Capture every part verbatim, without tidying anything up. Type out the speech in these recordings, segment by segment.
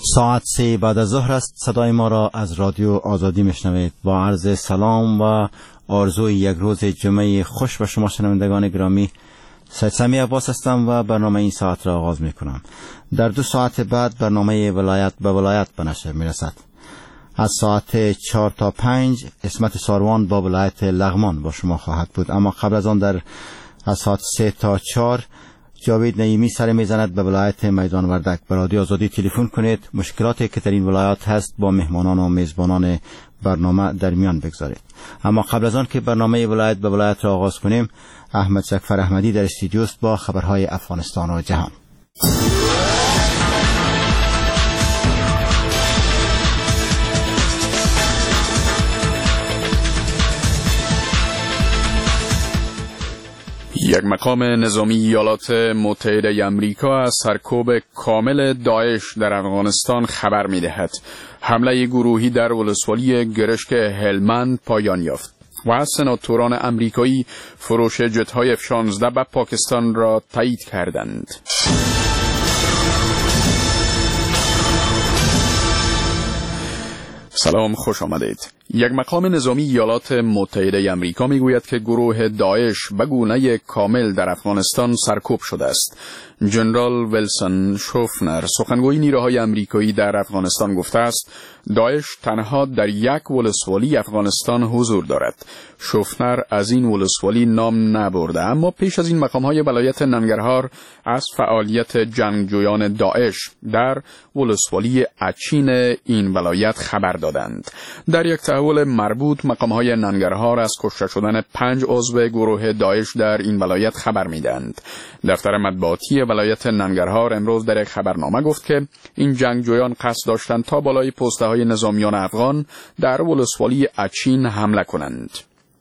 ساعت سه بعد از ظهر است. صدای ما را از رادیو آزادی میشنوید. با عرض سلام و آرزوی یک روز جمعه خوش به شما شنوندگان گرامی، سید سمی عباس هستم و برنامه این ساعت را آغاز میکنم. در دو ساعت بعد برنامه ولایت به ولایت به نشر میرسد. از ساعت چهار تا پنج اسمت ساروان با ولایت لغمان با شما خواهد بود، اما قبل از آن در از ساعت سه تا چهار جاوید نعیمی سر میزند به ولایت میدان وردک. به رادیو آزادی تلفن کنید، مشکلاتی که در این ولایت هست با مهمانان و میزبانان برنامه در میان بگذارید. اما قبل از آن که برنامه ولایت به ولایت را آغاز کنیم، احمد سکفر احمدی در استودیو است با خبرهای افغانستان و جهان. یک مقام نظامی ایالات متحده امریکا از سرکوب کامل داعش در افغانستان خبر می‌دهد. حمله گروهی در ولسوالی گرشک هلمند پایان یافت و سناتوران امریکایی فروش جت‌های اف شانزده به پاکستان را تایید کردند. سلام، خوش آمدید. یک مقام نظامی ایالات متحده امریکا میگوید که گروه داعش به گونه کامل در افغانستان سرکوب شده است. جنرال ویلسون شوفنر، سخنگوی نیروهای امریکایی در افغانستان، گفته است داعش تنها در یک ولسوالی افغانستان حضور دارد. شوفنر از این ولسوالی نام نبرده، اما پیش از این مقام‌های ولایت ننگرهار از فعالیت جنگجویان داعش در ولسوالی اچین این ولایت خبر دادند. در یک تحول مربوط مقام‌های ننگرهار از کشته شدن پنج عضو گروه داعش در این ولایت خبر می‌دهند. دفتر مطبوعاتی ولایت ننگرهار امروز در یک خبرنامه گفت که این جنگجویان قصد داشتند تا بالای پست‌های نظامیان افغان در ولسوالی اچین حمله کنند.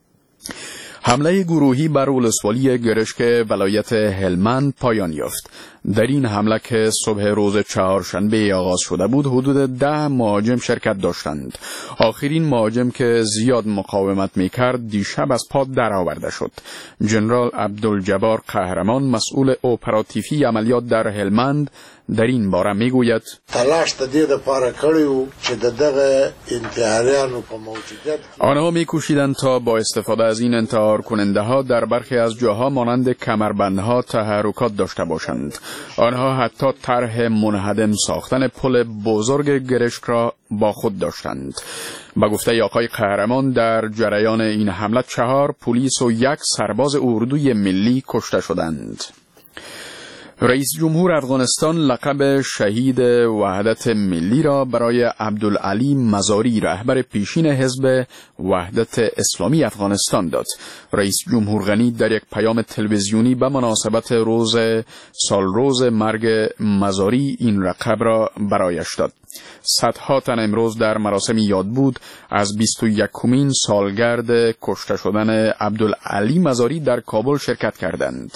حمله گروهی بر ولسوالی گرشک ولایت هلمند پایان یافت. در این حمله که صبح روز چهارشنبه آغاز شده بود، حدود ده مهاجم شرکت داشتند. آخرین مهاجم که زیاد مقاومت میکرد دیشب از پا درآورده شد. جنرال عبدالجبار قهرمان، مسئول اپراتیفی عملیات در هلمند، در این باره میگوید تلاش د دې لپاره کړیو چې د دغه انتحاریانو په موجودیت آنها میکوشیدند تا با استفاده از این انتحار کننده ها در برخی از جاها مانند کمربندها تحرکات داشته باشند. آنها حتی طرح منهدم ساختن پل بزرگ گرشک را با خود داشتند. با گفته آقای قهرمان در جریان این حمله چهار پلیس و یک سرباز اردوی ملی کشته شدند. رئیس جمهور افغانستان لقب شهید وحدت ملی را برای عبدالعلی مزاری، رهبر پیشین حزب وحدت اسلامی افغانستان داد. رئیس جمهور غنی در یک پیام تلویزیونی به مناسبت روز سالروز مرگ مزاری این لقب را برایش داد. صدها تن امروز در مراسم یادبود از بیست و یکمین سالگرد کشته شدن عبدالعلی مزاری در کابل شرکت کردند.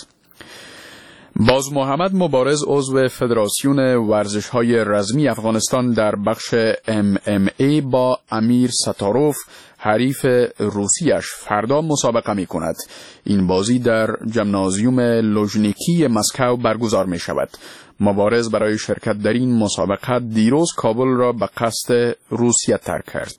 باز محمد مبارز، عضو فدراسیون ورزش‌های رزمی افغانستان، در بخش ام ام ای با امیر ستاروف، حریف روسیش، فردا مسابقه می کند. این بازی در ژیمنازیوم لوژنیکی مسکو برگزار می شود. مبارز برای شرکت در این مسابقه دیروز کابل را به قصد روسیه ترک کرد.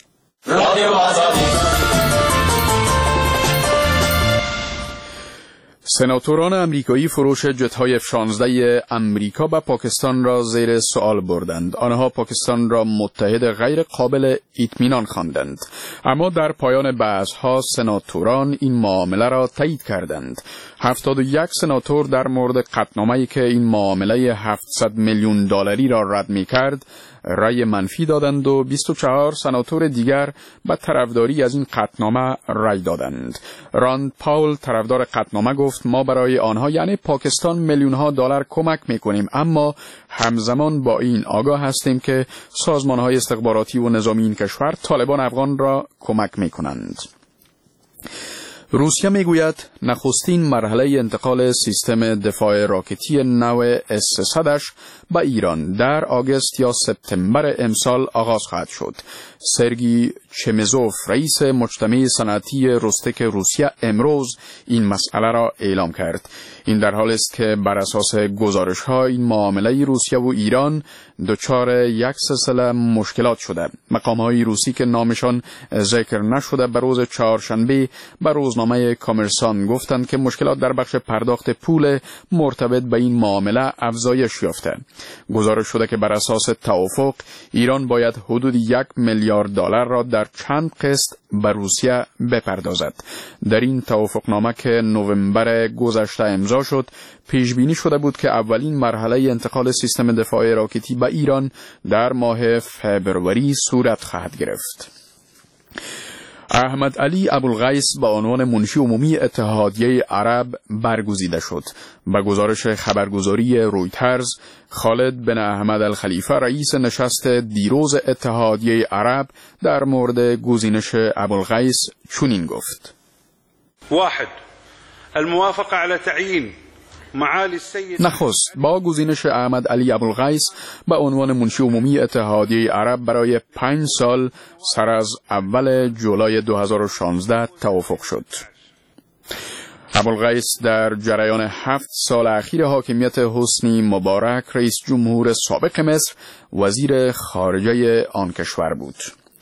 سناتوران امریکایی فروش جت‌های اف شانزده امریکا به پاکستان را زیر سوال بردند. آنها پاکستان را متحد غیر قابل اطمینان خواندند، اما در پایان بحث‌ها سناتوران این معامله را تایید کردند. هفتاد و یک سناتور در مورد قطعنامه‌ای که این معامله هفتصد میلیون دلاری را رد می‌کرد رأی منفی دادند و بیست و چهار سناتور دیگر به طرفداری از این قطعنامه رأی دادند. راند پاول، طرفدار قطعنامه، گفت ما برای آنها یعنی پاکستان میلیون ها دلار کمک میکنیم، اما همزمان با این آگاه هستیم که سازمان‌های استخباراتی و نظامی این کشور طالبان افغان را کمک میکنند. روسیه میگوید نخستین مرحله انتقال سیستم دفاع راکتی نو اس سیصد به ایران در آگوست یا سپتامبر امسال آغاز خواهد شد. سرگی چمزوف رئیس مجتمع صنعتی روستک روسیه امروز این مسئله را اعلام کرد. این در حالی است که بر اساس گزارش ها این معامله روسیه و ایران دچار یک سلسله مشکلات شده. مقام های روسی که نامشان ذکر نشده به روز چهارشنبه به روزنامه کامرسان گفتند که مشکلات در بخش پرداخت پول مرتبط به این معامله افزایش یافته. گزارش شده که بر اساس توافق ایران باید حدود یک میلیارد دلار را در چند قسط به روسیه بپردازد. در این توافقنامه که نوامبر گذشته امضا شد، پیش بینی شده بود که اولین مرحله انتقال سیستم دفاع راکتی به ایران در ماه فبروری صورت خواهد گرفت. احمد علی ابوالغیث به عنوان منشی عمومی اتحادیه عرب برگزیده شد. به گزارش خبرگزاری رویترز، خالد بن احمد الخلیفه رئیس نشست دیروز اتحادیه عرب در مورد گزینش ابوالغیث چنین گفت: واحد الموافقه على تعیین نخست با گزینش احمد علی ابوالغیث به عنوان منشی عمومی اتحادیه عرب برای پنج سال سر از اول جولای دو هزار و شانزده توافق شد. ابوالغیث در جریان هفت سال اخیر حاکمیت حسنی مبارک رئیس جمهور سابق مصر وزیر خارجه آن کشور بود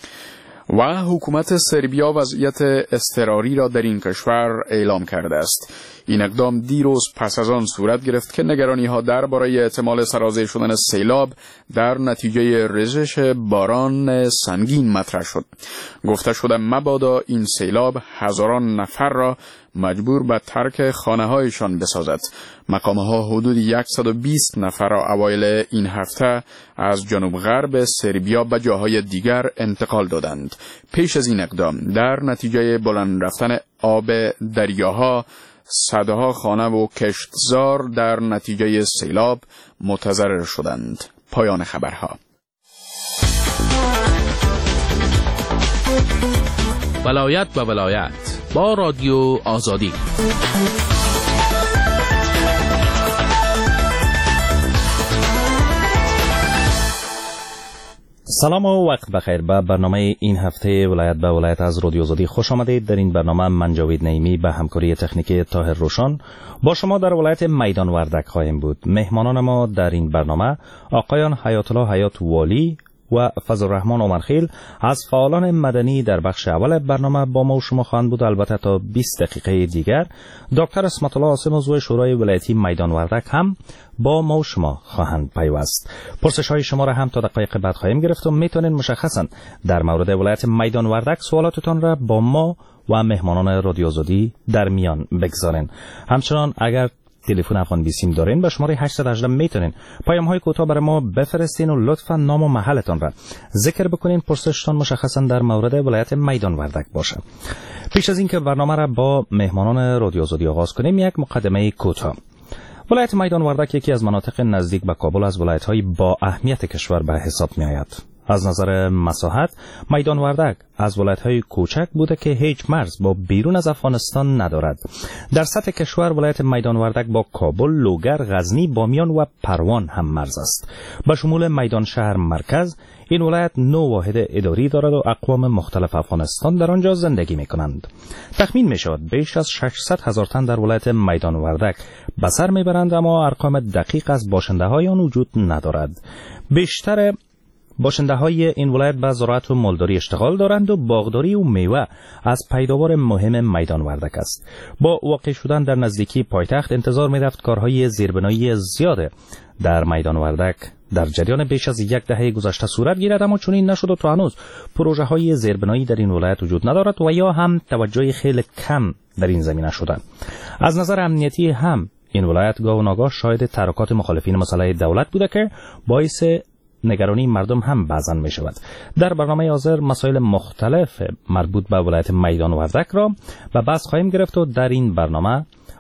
و حکومت سربیا وضعیت اضطراری را در این کشور اعلام کرده است. این اقدام دیروز پس از آن صورت گرفت که نگرانی ها درباره احتمال سرازیر شدن سیلاب در نتیجه ریزش باران سنگین مطرح شد. گفته شده مبادا این سیلاب هزاران نفر را مجبور به ترک خانه هایشان بسازد. مقامه ها حدود صد و بیست نفر را اوایل این هفته از جنوب غرب سربیا به جاهای دیگر انتقال دادند. پیش از این اقدام در نتیجه بلند رفتن آب دریاها صدها خانه و کشتزار در نتیجه سیلاب متضرر شدند. پایان خبرها. ولایت به ولایت با رادیو آزادی. سلام و وقت بخیر. به برنامه این هفته ولایت به ولایت از رادیو آزادی خوش آمدید. در این برنامه من جاوید نعیمی به همکاری تکنیکی طاهر روشن با شما در ولایت میدان وردک خواهیم بود. مهمانان ما در این برنامه آقایان حیات الله حیات والی و فضل الرحمن عمرخیل از فعالان مدنی در بخش اول برنامه با ما و شما خواهند بود. البته تا بیست دقیقه دیگر دکتر اسمت الله عاصم عضو شورای ولایتی میدان وردک هم با ما و شما خواهند پیوست. پرسش های شما را هم تا دقایق بعد خواهیم گرفت و میتونین مشخصا در مورد ولایت میدان وردک سوالاتتان را با ما و مهمانان رادیو آزادی در میان بگذارین. همچنان اگر تلفن افغان بیسیم دارین به شماره هشت یک هشت میتونین پیام های کوتاه برای ما بفرستین و لطفا نام و محلتان را ذکر بکنین. پرسشتان مشخصا در مورد ولایت میدان وردک باشه. پیش از اینکه برنامه را با مهمانان رادیو آزادی آغاز کنیم یک مقدمه کوتاه. ولایت میدان وردک یکی از مناطق نزدیک به کابل از ولایت‌های با اهمیت کشور به حساب می‌آید. از نظر مساحت میدان وردک از ولایت‌های کوچک بوده که هیچ مرز با بیرون از افغانستان ندارد. در سطح کشور ولایت میدان وردک با کابل، لوگر، غزنی، بامیان و پروان هم مرز است. به شمول میدان شهر مرکز این ولایت نو واحد اداری دارد و اقوام مختلف افغانستان در آنجا زندگی می‌کنند. تخمین می‌شود بیش از ششصد هزار تن در ولایت میدان وردک به سر می‌برند، اما ارقام دقیق از باشنده‌های آن وجود ندارد. بیشتر باشنده های این ولایت به زراعت و مالداری اشتغال دارند و باغداری و میوه از پیداوار مهم میدان وردک است. با واقع شدن در نزدیکی پایتخت انتظار می رفت کارهای زیربنایی زیاد در میدان وردک در جریان بیش از یک دهه گذشته صورت گیرد، اما چنین نشد و تا هنوز پروژه های زیربنایی در این ولایت وجود ندارد و یا هم توجه خیلی کم در این زمینه شده. از نظر امنیتی هم این ولایت گاه و ناگاه شاهد تحرکات مخالفین مسئله دولت بوده که باعث نگرانی مردم هم بعضاً می شود. در برنامه حاضر مسائل مختلف مربوط به ولایت میدان وردک را به بحث خواهیم گرفت و در این برنامه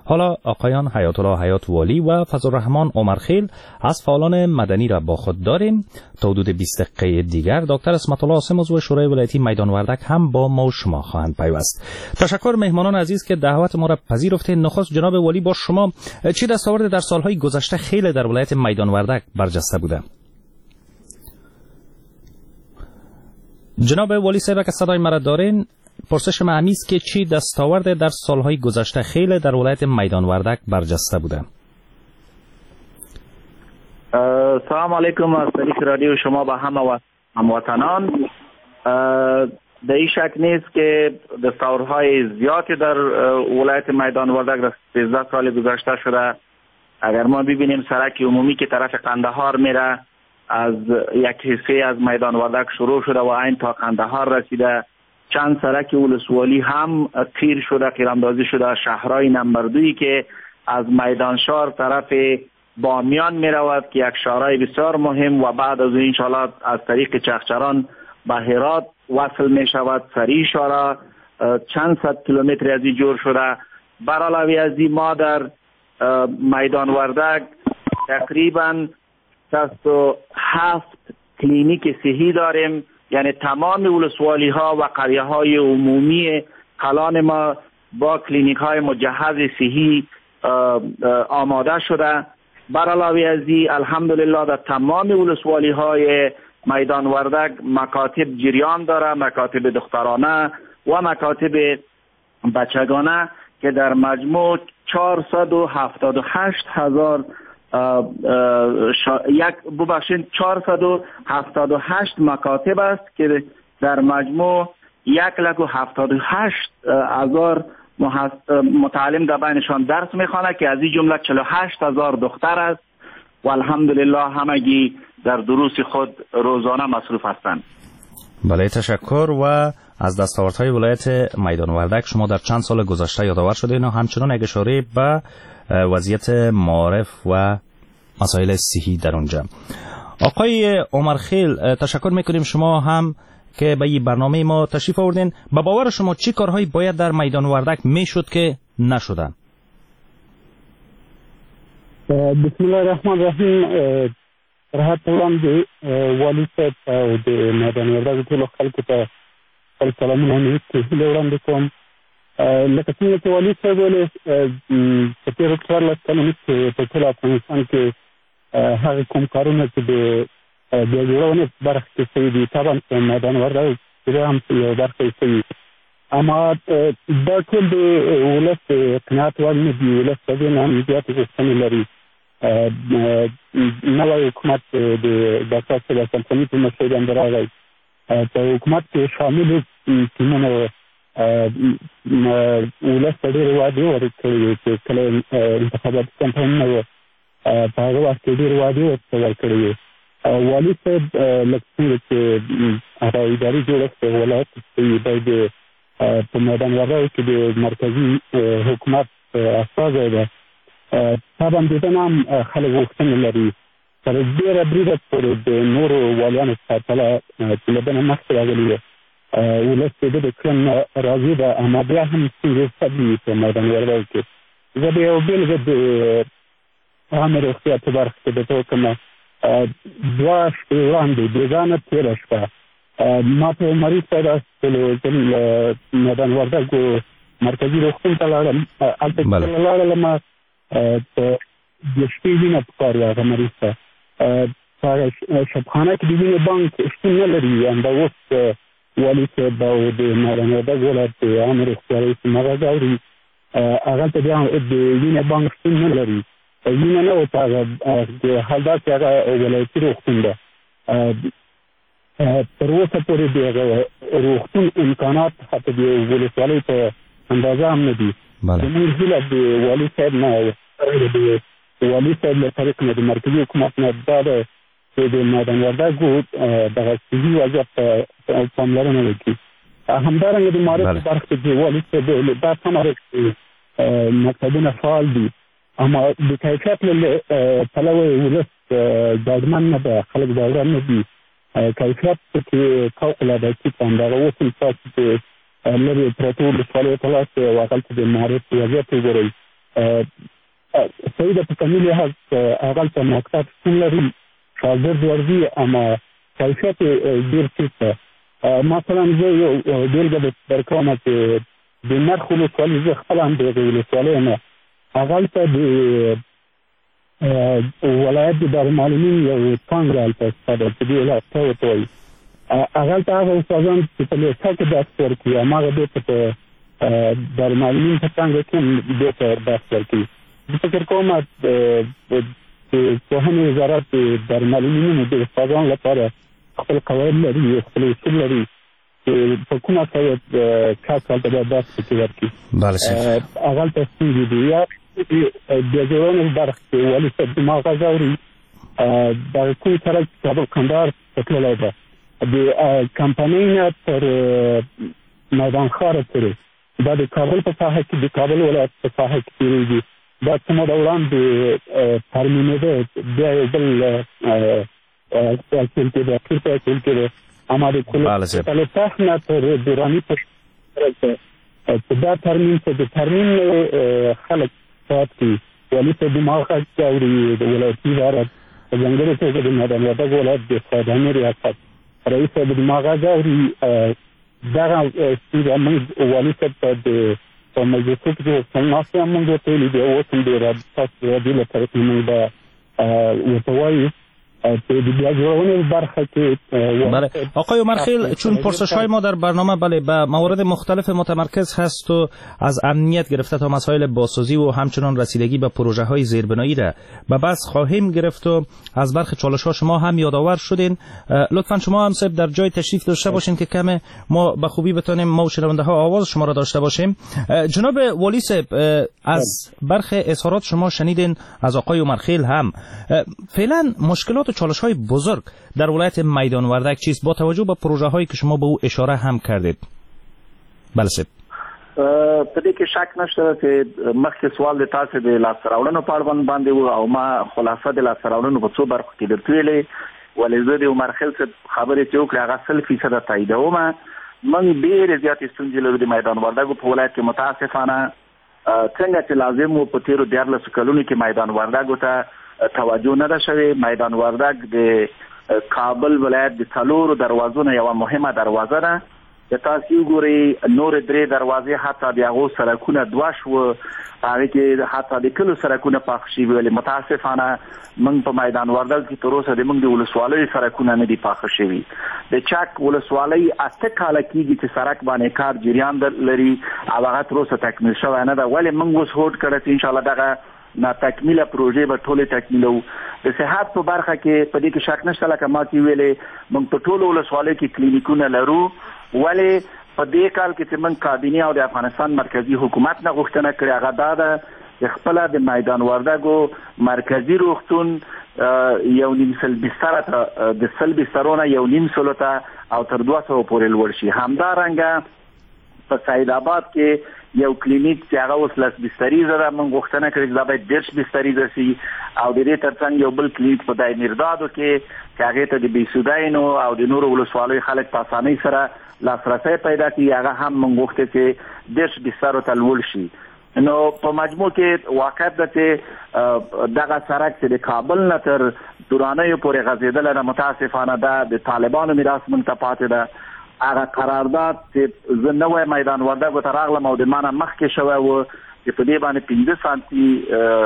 حالا آقایان حیات الله حیات والی و فضل‌الرحمن عمرخیل از فعالان مدنی را با خود داریم. تا حدود بیست دقیقه دیگر دکتر اسمت الله عاصم عضو شورای ولایتی میدان وردک هم با ما و شما خواهند پیوست. تشکر مهمانان عزیز که دعوت ما را پذیرفتید. نخست جناب والی، با شما چی دستاورد در سالهای گذشته خیلی در ولایت میدان وردک برجسته بوده؟ جناب والی صاحب که صدای مرا دارین، پرسش معنی است که چی دستاورد در سالهای گذشته خیلی در ولایت میدان وردک برجسته بوده؟ سلام علیکم از طریق رادیو شما به همه هموطنان. در این شک نیست که دستاوردهای زیادی در ولایت میدان وردک در سیزده سال گذشته شده. اگر ما ببینیم سرک عمومی که طرف قندهار میره از یک حصه از میدان وردک شروع شده و این تا قندهار رسیده. چند سرک ولسوالی هم تیر شده، قیراندازی شده. شهرهای نمبر دویی که از میدان شهر طرف بامیان می رود که یک شهرهای بسیار مهم و بعد از این انشاءالله از طریق چخچران به هرات وصل می شود. سری شهر چند صد کیلومتر از این جور شده. بر علاوه از این ما در میدان وردک تقریبا شصت و هفت کلینیک صحی داریم، یعنی تمام ولسوالی ها و قریه های عمومی کلان ما با کلینیک های مجهز صحی آماده شده. بر علاوه از این الحمدلله در تمام ولسوالی های میدان وردک مکاتب جریان داره، مکاتب دخترانه و مکاتب بچگانه که در مجموع چهارصد و هفتاد و هشت هزار شا... یک ببخشید چهارصد و هفتاد و هشت مکاتب است که در مجموع یک لک و هفتاد و هشت هزار محس... متعلم در بینشان درس میخوانه که از این جمله چهل و هشت هزار دختر است و الحمدلله همگی در دروس خود روزانه مصروف هستند. بله تشکر. و از دستاوردهای ولایت میدان وردک شما در چند سال گذشته یادآور شدین و همچنان یک اشاره به وضعیت معارف و مسائل صحی در اونجا. آقای عمرخیل تشکر میکنیم شما هم که به این برنامه ما تشریف آوردین. به باور شما چی کارهایی باید در میدان وردک میشد که نشدن؟ بسم الله الرحمن الرحیم. راحت وړاندې والی صاحب او د میدان وردک ټولو خلکو ته خپل سلامونه نیولې وړاندې کوم. لکه څنګه چې والي صاحب ویلې په تېرو څوارلس کلونو کې په ټول افغانستان کې هغه کوم کارونه چې د بیا جوړونې په برخه کې شوي دي طبعا په میدان وردک کې هم یو برخه یې شوي، اما دا ټول د ولس قناعت وړ نه دي. ولس د دې نه هم زیاتې غوښتنې لري. نوی حکومت د ډاکټر صاحب سلطني په مشرۍ باندې راغی. په حکومت کې شاملو ټیمونو ولس ته ډېرې وعدې ورکړې وې چې کله انتخاباتي کمپاینونه وه په هغه وخت کې ډېرې وعدې ورته ورکړې وې. والي صاحب لکه څنګه چې هغه اداري جوړښت ولایت دی باید په میدان وردک کې د مرکزي حکومت استازی ده. طبعا د ده نه هم خلک غوښتنې لري. تر ډېره بریده پورې د نورو والیانو څخه کله چې له ده نه مخکې راغلي وه ولس د ده د کړن راضي ده، اما بیا هم ستونزې شته دي په میدان وردک کې. زه به یو بېلګه د عامې روغتیا په برخه کې درته وکړم. دوه شپې وړاندې بېګانه تېره شپه ما په مریض صاحب استلو له میدان وردک مرکزي روغتون ته لاړم. هلته چې کله لاړلم په د شپې وینه پکار وه هغه مریض ته. په شبخانه کې د وینې بانک شتون نه لري. همدا اوس والي صاحب او د میدان وردک ولایت د عامې روغتیا رئیس مغز اوري هغلته بیا د وینې بانک شتون نه لري. وینه نه وه په هغه د حال داسې هغه ولایتي روغتون ده. تر اوسه پورې د هغه روغتون امکانات حتی د ولسوالۍ په اندازه هم نه دي. زموږ هیله د والي صاحب نه د والي صاحب له طریق نه د مرکزي حکومت نه دا ده چې د میدان وردک دغه صحي وضعیت ته پاملرنه وکړي. همدارنګه د معارف په برخه کې د والي صاحب دا سمه ده چې مکتبونه فعال دي، اما د کیفیت له پلوه ولس ډاډمن نه ده، خلک ډاډمن نه دي. کیفیت پکې فوق العاده ټیټ دی. همدغه اوس هم تاسو چې لرې پرتو ولسوالیو ته لاړ شئ او هغلته د معارف وضعیت وګورئ صحیح ده، په کمي لحاظ هغلته مکتب شتون لري، شاګرد ورځي، اما کیفیت ډېر ټیټ ده. مثلا زه یو بېلګه درکوم چې د نرخ ولسوالي، زه خپله هم د هغې ولسوالۍ یم، هغلته د ولایت د دارالمعلمین یو څانګه هلته شته ده چې دې ولایت ته ورته وایي. هغلته هغه استادان چې په لیسه کې درس ورکوي، هماغه بېرته په دارالمعلمین په څانګه کې هم بېرته درس ورکوي. زه فکر کوم چې پوهنې وزارت د دارالمعلمینو د استادانو لپاره خپل قواعد لري، خپل اصول لري چې په کومه توګه کس هلته باید درس پکې ورکړي. هغلته ستونزې دي. یا د جوړونې برخه کې والي صاحب زما غږ اوري، دغه کوم سړک چې کابل کندهار ته تللی ده، د کمپنۍ نه تر میدان ښاره پورې، دا د کابل په ساحه کې، د کابل ولایت په ساحه کې تېرېږي. دا څه موده وړاندې ترمیمېده، بیا یو بل اصل کې ده، اخیر په اصل کې ده، اما د کلتاح نه تر دوراني په چې دا ترمیم څه د ترمیم خلک ساعت کې والي صاحب زما غږ اوري، د ولایتي ادارت په ځانګړې توګه د میدان وردګ ولایت د استادانو ریاست رئیس صاحب زما غږ اوري. دغه ستونزه موږ والي صاحب ته د په مجلسو کې چې ناستې هم موږ ورته ویلي دي، اوس هم د رابطې رادیو له طرف نه موږ به ورته وایو چې د بیا جوړونې برخه کې. بله آقای عمرخیل، چون پرسش های ما در برنامه بله به موارد مختلف متمرکز هست و از امنیت گرفته تا مسائل بازسازی و همچنان رسیدگی به پروژه های زیربنایی را به بحث خواهیم گرفت و از برخی چالش ها شما هم یادآور شدین. لطفا شما هم صاحب در جای تشریف داشته باشین که کم ما به خوبی بتونیم ما و شنونده ها آواز شما را داشته باشیم. جناب والی صاحب، از برخی اظهارات شما شنیدین از آقای عمرخیل هم. فعلا مشکلات و چالش های بزرگ در ولایت میدان وردک چیست با توجه به پروژه هایی که شما به او اشاره هم کردید؟ بله صاحب. په دې کې شک نشته چې مخکې سوال د تاسو د لاسته راوړنو په اړه باندې و او ما خلاصه د لاسته راوړنو په څو برخو کې درته ویلې، ولې زه د عمرخیل صاحب خبرې چې وکړې هغه سل فیصده تاییدوم. موږ ډېرې زیاتې ستونزې لرو د میدان وردګو په ولایت کې. متاسفانه څنګه چې لازم و په تېرو دیارلسو کلونو کې میدان وردګو ته توجه نه ده شوې. میدان وردګ د کابل ولایت د څلورو دروازو نه یوه مهمه دروازه ده. د تاسو وګورئ نور درې دروازې حتی د هغو سړکونه دوه شوه، هغې کې حتی د کلو سړکونه پاخه شوي، ولې متاسفانه موږ په میدان وردګ کې تر اوسه د موږ د ولسوالیو سړکونه نه دي پاخه شوي. د چک ولسوالۍ اته کاله کېږي چې سړک باندې کار جریان لري او هغه تر اوسه تکمیل شوی نه ده. ولې موږ اوس هوډ کړی چې انشاءالله دغه نا تکمیله پروژې به ټولې تکمیلو. د صحت په برخه کې په دې کې شک نشته، لکه ما چې ویلې موږ په ټولو ولسوالیو کې کلینیکونه لرو. ولې په دې کال کې چې موږ کابینې او د افغانستان مرکزی حکومت نه غوښتنه کړې هغه دا ده چې خپله د میدان وردګو مرکزي روغتون یو نیم سل بستره ته د سل بسترو نه یو نیم سلو ته او تر دوه سوو پورې لوړ شي. همدارنګه په سعید آباد کې یو کلینیک چې هغه اوس لس بستریزه ده، موږ غوښتنه کړې چې دا باید دېرش بستریزه شي. او د دې ترڅنګ یو بل کلینیک په دای میردادو کې چې هغې ته د بېسودینو او د نورو ولسوالیو خلک په اسانۍ سره لاسرسی پیدا کړي، هغه هم موږ غوښتې چې دېرش بسترو ته لوړ شي. نو په مجموع کې واقعیت ده چې دغه سړک چې د کابل نه تر درانیو پورې غځېدلی ده، متاسفانه ده د طالبانو میراث موږ ته پاتې ده. هغه قرارداد چې زه نوی میدان وردګو ته راغلم او د ما نه مخکې شوی و چې په دې باندې پنځه سانتي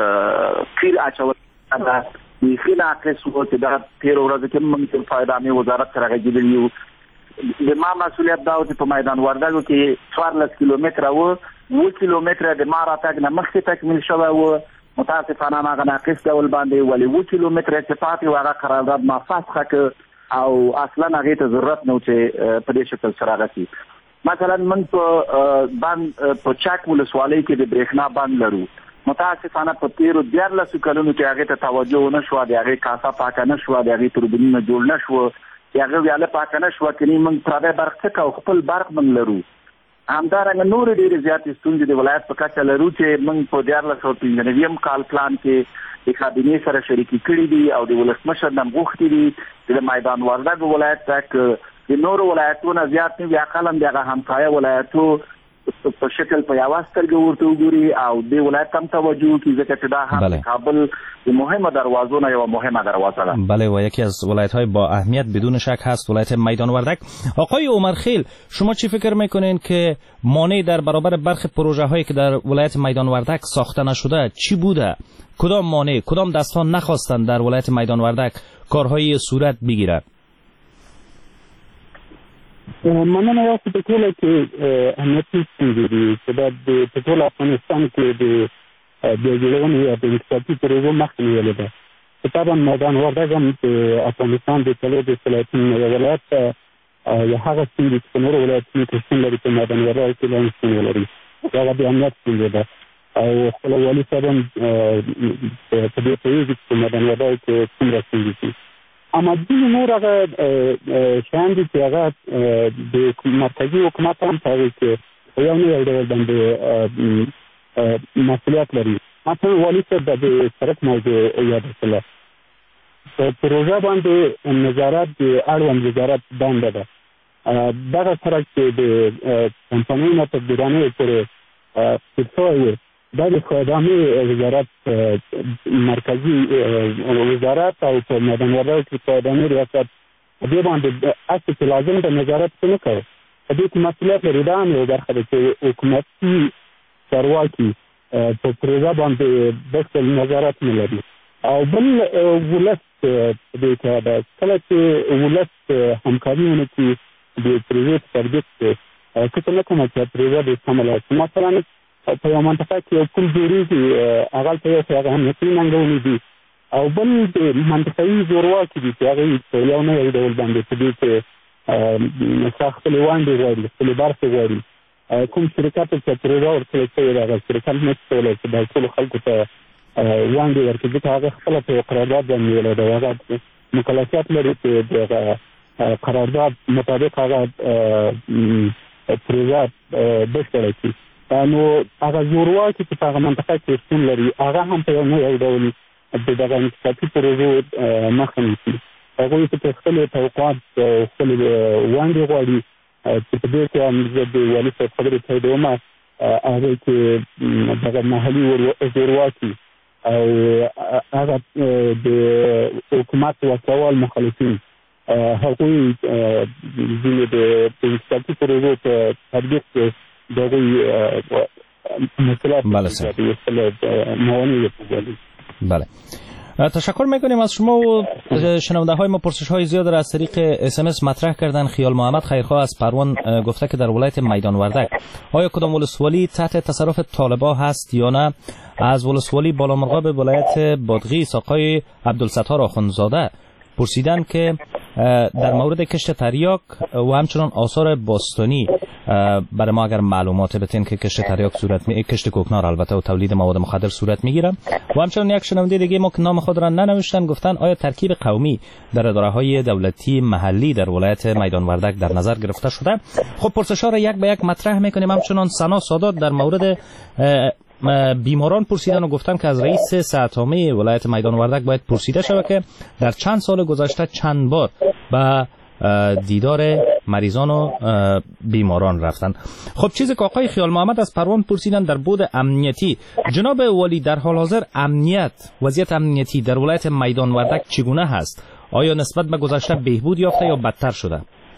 قیر اچول ده، بیخي ناقص و چې دغه تېرو ورځو کې موږ چې په ادامې وزارت سره غږېدلي یو. د ما مسؤلیت دا و چې په میدان وردګو کې څوارلس کیلومتره و، اووه کیلومتره د ما راتګ نه مخکې تکمیل شوی و. متاسفانه هغه ناقص ډول باندې ولې اووه کیلومتره چې پاتې و هغه قرارداد ما فسخه کړ او اصلا هغې ته ضرورت نه و چې په دې شکل سره راسي. مثلا موږ په بند په چک ولسوالۍ کې د برېښنا بند لرو. متاسفانه په تېرو دیارلسو کلونو کې هغې ته توجه ونه شوه، د هغې کاسه پاکه نه شوه، د هغې توربینونه جوړ نه شوه، د هغې ویاله پاکه نه شوه. کني موږ پردی برق څه کوو، خپل برق موږ لرو. همدارنګه نورې ډېرې زیاتې ستونزې د ولایت په کچه لرو چې موږ په دیارلس سوه پنځه نویم کال پلان کې د کابینې سره شریکې کړي دي او د ولسمشر نه غوښتي دي چې د میدان وردګ ولایت تک د نورو ولایتونو زیات نه وي، اقل هم د هغه همسایه ولایتو په شکل په یوه سترګه ورته وګوري او دې ولایت هم توجه وکړي ځکه چې دا هم کابل د مهمه دروازو نه یوه مهمه دروازه ده. بله و یکی از ولایت‌های با اهمیت بدون شک هست ولایت میدان وردک. آقای عمرخیل شما چی فکر میکنین که مانع در برابر برخی پروژه هایی که در ولایت میدان وردک ساخته نشده چی بوده؟ کدام مانع کدام دستان نخواستند در ولایت میدان وردک کارهای صورت بگیرد؟ مننه. یو څه په ټوله کې اهمیتي ستونزې دي چې دا په ټول افغانستان کې د بیا جوړونې یا د اقتصادي پروژو مخه نیولې ده. طبعا میدان وردک هم د افغانستان د څلورو ولایتونو یو ولایت یا هغه ستونزې چې په نورو ولایتونو کې شتون لري په میدان وردک کې هم شتون ولري. هغه د اهمیت ستونزه ده او خپل والي صاحب هم په دې پوهېږي چې په میدان وردک کې څومره ستونزې دي. اما ځینې نور هغه شیان دي چې هغه د مرکزي حکومت هم په هغې کې په یو نه یو ډول باندې مسؤلیت لري. مثلا والي صاحب د سړک موضوع یاده کړله. په پروژه باندې نظارت د اړوند وزارت دنده ده. دغه سړک چې د کمپنیو نه تر ګرانۍ پورې تېر شوی و دا د خدمې وزارت مرکزي وزارت او په میدان وردک کې خدمې ریاست په دې باندې هڅې چې لازم د نظارت څه نه کوي. په دې کې مسؤلیت لري. دا هم یو برخه ده چې حکومتي چارواکي په پروژه باندې بشپړ نظارت نه لري. او بل ولس په دې کې ده کله چې ولس همکاري ونه کړي د پروژې په تربیت کې که څه نه کومه چې پروژه د سمه لاړه شي. مثلا په یو منطقه کې یو پل جوړېږي هغلته یو څه هغه امنیتي ننګونې دي او بل د منطقوي زورواکي دي چې هغوی په یو نه یو ډول باندې په دې کې خپلې ونډې غواړي خپلې برخې غواړي. کوم شرکت چې پروژه ورکړې شوې ده هغه شرکت نشي کولی چې دا ټولو خلکو ته ونډې ورکړي ځکه هغه خپله په یو قرارداد باندې نیولی ده. هغه مکلفیت لري چې د قرارداد مطابق هغه پروژه بشپړه کړي. نو هغه زورواکي چې په هغه منطقه کې شتون لري هغه هم په یو نه یو ډول د دغه انتخابي پروژو مخه نیسي. هغوی چې خپلې توقعات خپلې ونډې غواړي چې په دې کې هم زه د والي صاحب خبرې تاییدوم. هغې کې دغه محلي زورواکي او هغه د حکومت وسوال مخالفین هغوی ځینې د انتخابي پروژو په تطبیق کې دغوی مسئلات بله. تشکر میکنیم از شما و شنونده های ما. پرسش های زیاد را از طریق اس ام اس مطرح کردن. خیال محمد خیرخواه از پروان گفته که در ولایت میدان وردک آیا کدام ولسوالی تحت تصرف طالبا هست یا نه؟ از ولسوالی بالامرغا به ولایت بادغیس آقای عبدالستار آخوندزاده پرسیدن که در مورد کشت تریاک و همچنان آثار باستانی برای ما اگر معلومات بتین که کشت تریاک صورت می کشت کوکنار البته و تولید مواد مخدر صورت میگیره. و همچنان یک شنونده دیگه ما که نام خود را ننوشتن گفتن آیا ترکیب قومی در اداره‌های دولتی محلی در ولایت میدان وردک در نظر گرفته شده؟ خب پرسش‌ها را یک به یک مطرح میکنیم. همچنان سنا سادات در مورد بیماران پرسیدن و گفتن که از رئیس صحت‌عامه ولایت میدان وردک باید پرسیده شود که در چند سال گذشته چند بار به دیدار مریضان و بیماران رفتن. خب چیزی که آقای خیال محمد از پروان پرسیدن در بود امنیتی، جناب والی در حال حاضر امنیت وضعیت امنیتی در ولایت میدان وردک چگونه هست؟ آیا نسبت به گذشته بهبود یافته یا بدتر شده؟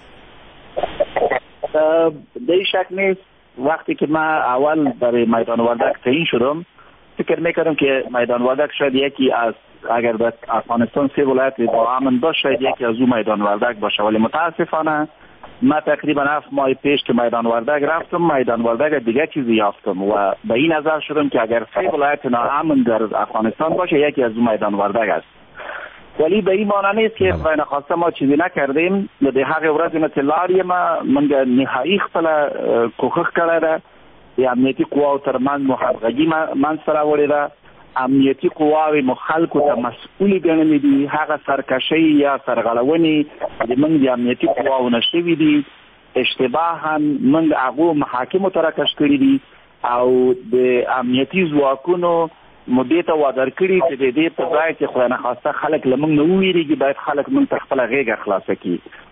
در شک نیست. وقتی که من اول برای میدان وردک تعیین شدم فکر میکردم که میدان وردک شاید یکی از اگر در افغانستان سه ولایت با امن باشه شاید یکی از اون میدان وردک باشه، ولی متاسفانه من تقریبا هفت ماه پیش که میدان وردک رفتم میدان وردک دیگه چیزی یافتم و به این نظر شدم که اگر سه ولایت ناامن در افغانستان باشه یکی از اون میدان وردک است. ولی به این معنی نیست که خدای نخواسته ما چیزی نکردیم. د هغه ورځې نه چې لارې ما موږ نهایي خپله کوښښ کړی ده. د امنیتي قواو ترمنځ مو همغږي منځته راوړې ده. امنیتي قواوې مو خلکو ته مسؤلې ګڼلې دي. هغه سرکشۍ یا سرغړونې د موږ د امنیتي قواو نه شوي دي اشتباها موږ هغو محاکمو ته راکش کړي دي او د امنیتي ځواکونو مودې ته وادار کړي چې د دې په ځای کې خدای نخواسته خلک له موږ نه وویرېږي باید خلک موږ ته خپله غېږه خلاصه کړي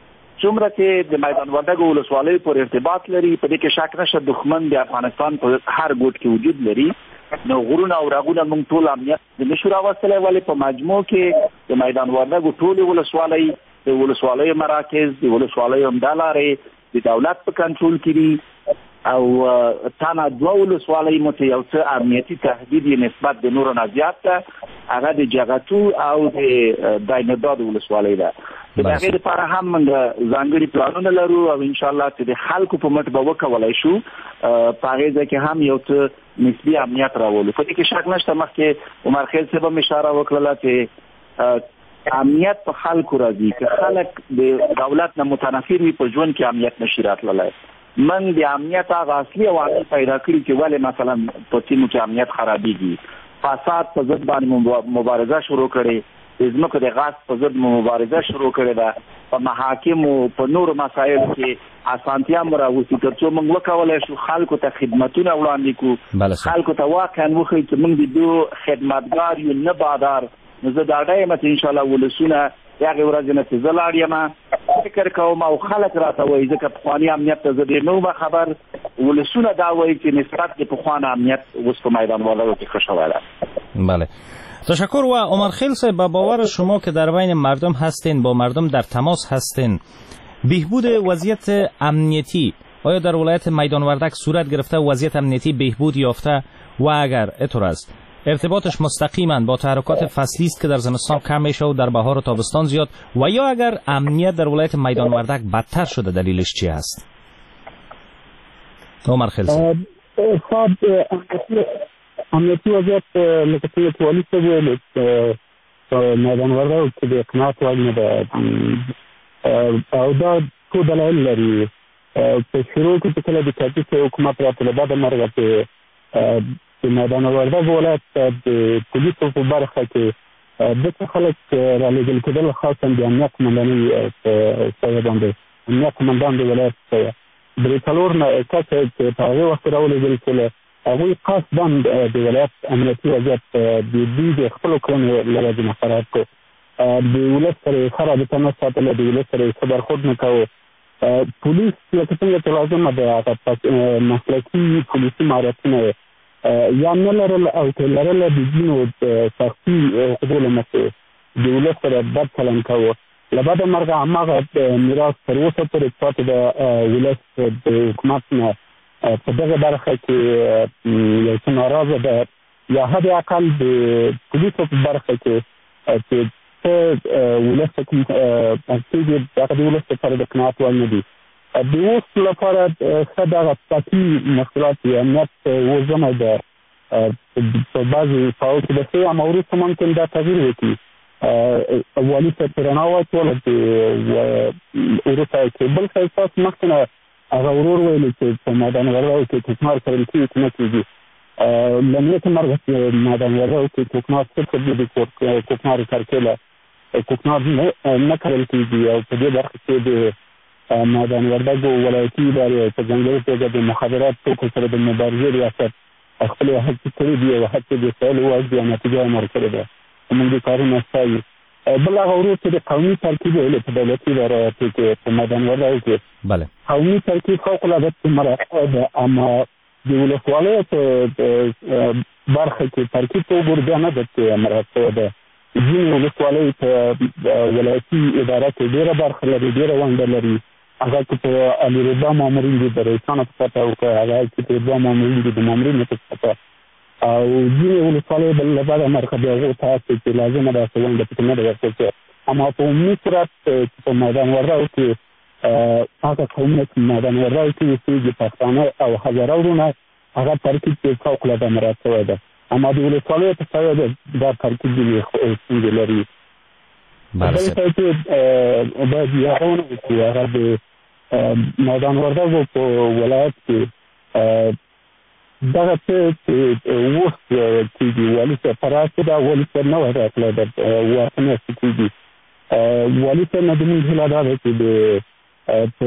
څومره چې د میدان وردګو ولسوالۍ پر ارتباط لري په دې کې شک نشته دښمن د افغانستان په هر ګوټ کې وجود لري. نو غرونه او رغونه موږ ټول امنیت د نشو راوستلی، ولې په مجموع کې د میدان وردګو ټولې ولسوالۍ، د ولسوالیو مراکز، د ولسوالیو عمده لارې د دولت په کنټرول کې دي او تنه دوه ولسوالۍ مو ته یو څه امنیتي تهدید نسبت د نورو نه زیات ده، هغه د جغتو او د داینرداد ولسوالۍ ده. د هغې لپاره هم موږ ځانګړي پلانونه لرو او انشاءالله چې د خلکو په مټ به وکولی شو په هغې ځای کې هم یو څه نسبي امنیت راولو. په دې کې شک نشته، مخکې عمر خیل صاحب هم اشاره وکړله چې امنیت په خلکو راځي، که خلک د دولت نه متنفر وي په ژوند کې امنیت نشي راتللی. من د امنیت هغه اصلي عوامل پیدا کړي چې ولې مثلا په سیمو کې امنیت خرابېږي. فساد په ضد باندې مبارزه شروع کړې، د ځمکو د غصب په ضد مبارزه شروع کړې ده، په محاکمو په نورو مسایلو کې اسانتیا مو راوستي تر څو موږ وکولی شو خلکو ته خدمتونه وړاندې کړو، خلکو ته واقعا وښیو چې موږ د دوی خدمتګار یو نه بادار. نو زه ډاډه یم چې انشاءالله ولسونه د هغې ورځې نه چې زه لاړ یم فکر کوم او خلک راته وایي، ځکه پخواني امنیت ته زه ډېر نه وم خبر، ولسونه دا وایي چې نسبت د پخوانه امنیت اوس په میدان وردګو کې ښه شوی ده. بله، تشکر. و عمر خیل صاحب، با باور شما که در بین مردم هستین، با مردم در تماس هستین، بهبود وضعیت امنیتی آیا در ولایت میدان وردک صورت گرفته، وضعیت امنیتی بهبود یافته و اگر اینطور است ارتباطش مستقیما با تحرکات فصلی است که در زمستان کم میشه و در بهار و تابستان زیاد، و یا اگر امنیت در ولایت میدان وردک بدتر شده دلیلش چی است؟ عمر خیل صاحب. خب امنیتی وضعیت لکه څنګه چې والي صاحب ویل په میدان وردک کې د اقناعت وړ نه ده او دا څو دلایل لري. په شروع کې چې کله د کاپیټ حکومت راته له بعده مرګه په د میدان وردګ ولایت د پولیسو په برخه کې داسې خلک رالېږل کېدل، خاصا د امنیت قمندانۍ سویه باندې امنیت قمندان د ولایت سویه درې څلور کسه چې په هغې وخت راولېږل شول، هغوی قصدا د ولایت امنیتي وضعیت د دوی د خپلو کړنو له وجې نه خراب کړو. د ولس سره یې ښه رابطه نه ساتله، د ولس سره یې ښه برخورد نه کوو. پولیس لکه څنګه چې لازمه ده هغه مسلکي پولیسي مهارتونه یا نه لرل او که لرله د ځینو سختي عقدو له مخې د ولس سره بد چلند کوو. له بعده مرګه هماغه میراث تر اوسه پورې پاتې ده. ولس د حکومت نه په دغه برخه کې یو څه ناراضه ده، یا حد اقل د پولیسو په برخه کې چې څه ولس ته کوم کېږي هغه د ولس لپاره د قناعت وړ نه دي. د اوس لپاره ښه دغه سطحي مشکلات د امنیت وژنه ده په بعضې ساحو کې د ښې اما وروسته ممکن دا تغییر وکړي. والي صاحب په رڼا واچوله چې وروسته کې بل ښه احساس مخکې نه هغه ورور ویلي چې په میدان وردګو کې کوکنار کرل کېږي که نه کېږي. له نیټې مرګه چې میدان وردګو کې کوکنار صفر دي، د کوکنار کرکیله کوکنار نه کرل کېږي او په دې برخه کې د میدان وردګو ولایتي ادارې په ځانګړې توګه د مخابرات توکو سره د مبارزې ریاست خپلې هڅې کړې دي او هڅې د ستایلو وړ دي او نتیجه یې ورکړې ده. موږ د کارونه ستایو. بل هغه ورور چې د قومي ترکیب ویلې په دولتي اداراتو کې په میدان وردګو کې بله قومي ترکیب فوق العاده مراعات ده، اما د ولسوالیو په برخه کې ترکیب ته وګورو بیا نه ده چې مراعات شوی ده. ځینې ولسوالۍ په ولایتي اداره کې ډېره برخه لري، ډېره ونډه لري. هغه کې په الیرضا مامورین دي د رئیسانو په سطحه او که هغه کې په دوه مامورین دي د مامورینو په سطحه، او ځینې ولسوالۍ بل له بعده مرکه د هغو ته هڅې چې لازمه ده چې ونډه پکې نه ده ورکړل شوې. اما په عمومي صورت چې په میدان وردګو کې هغه قومونه چې میدان وردګو کې اوسېږي پښتانه او هزاره وروڼه هغه ترکیب چې فوق العاده مراعات شوی ده. اما د ولسوالیو په سویه دا ترکیب ځینې ستونزې لري. بل څه چې باید یادونه وکړو هغه د میدان وردګو په ولایت کې دغه څه چې اوس کېږي والي صاحب په راز کې دا والي صاحب نه وای راتلی د واټ میاشتې کېږي. والي صاحب نه زموږ هیله دا ده چې په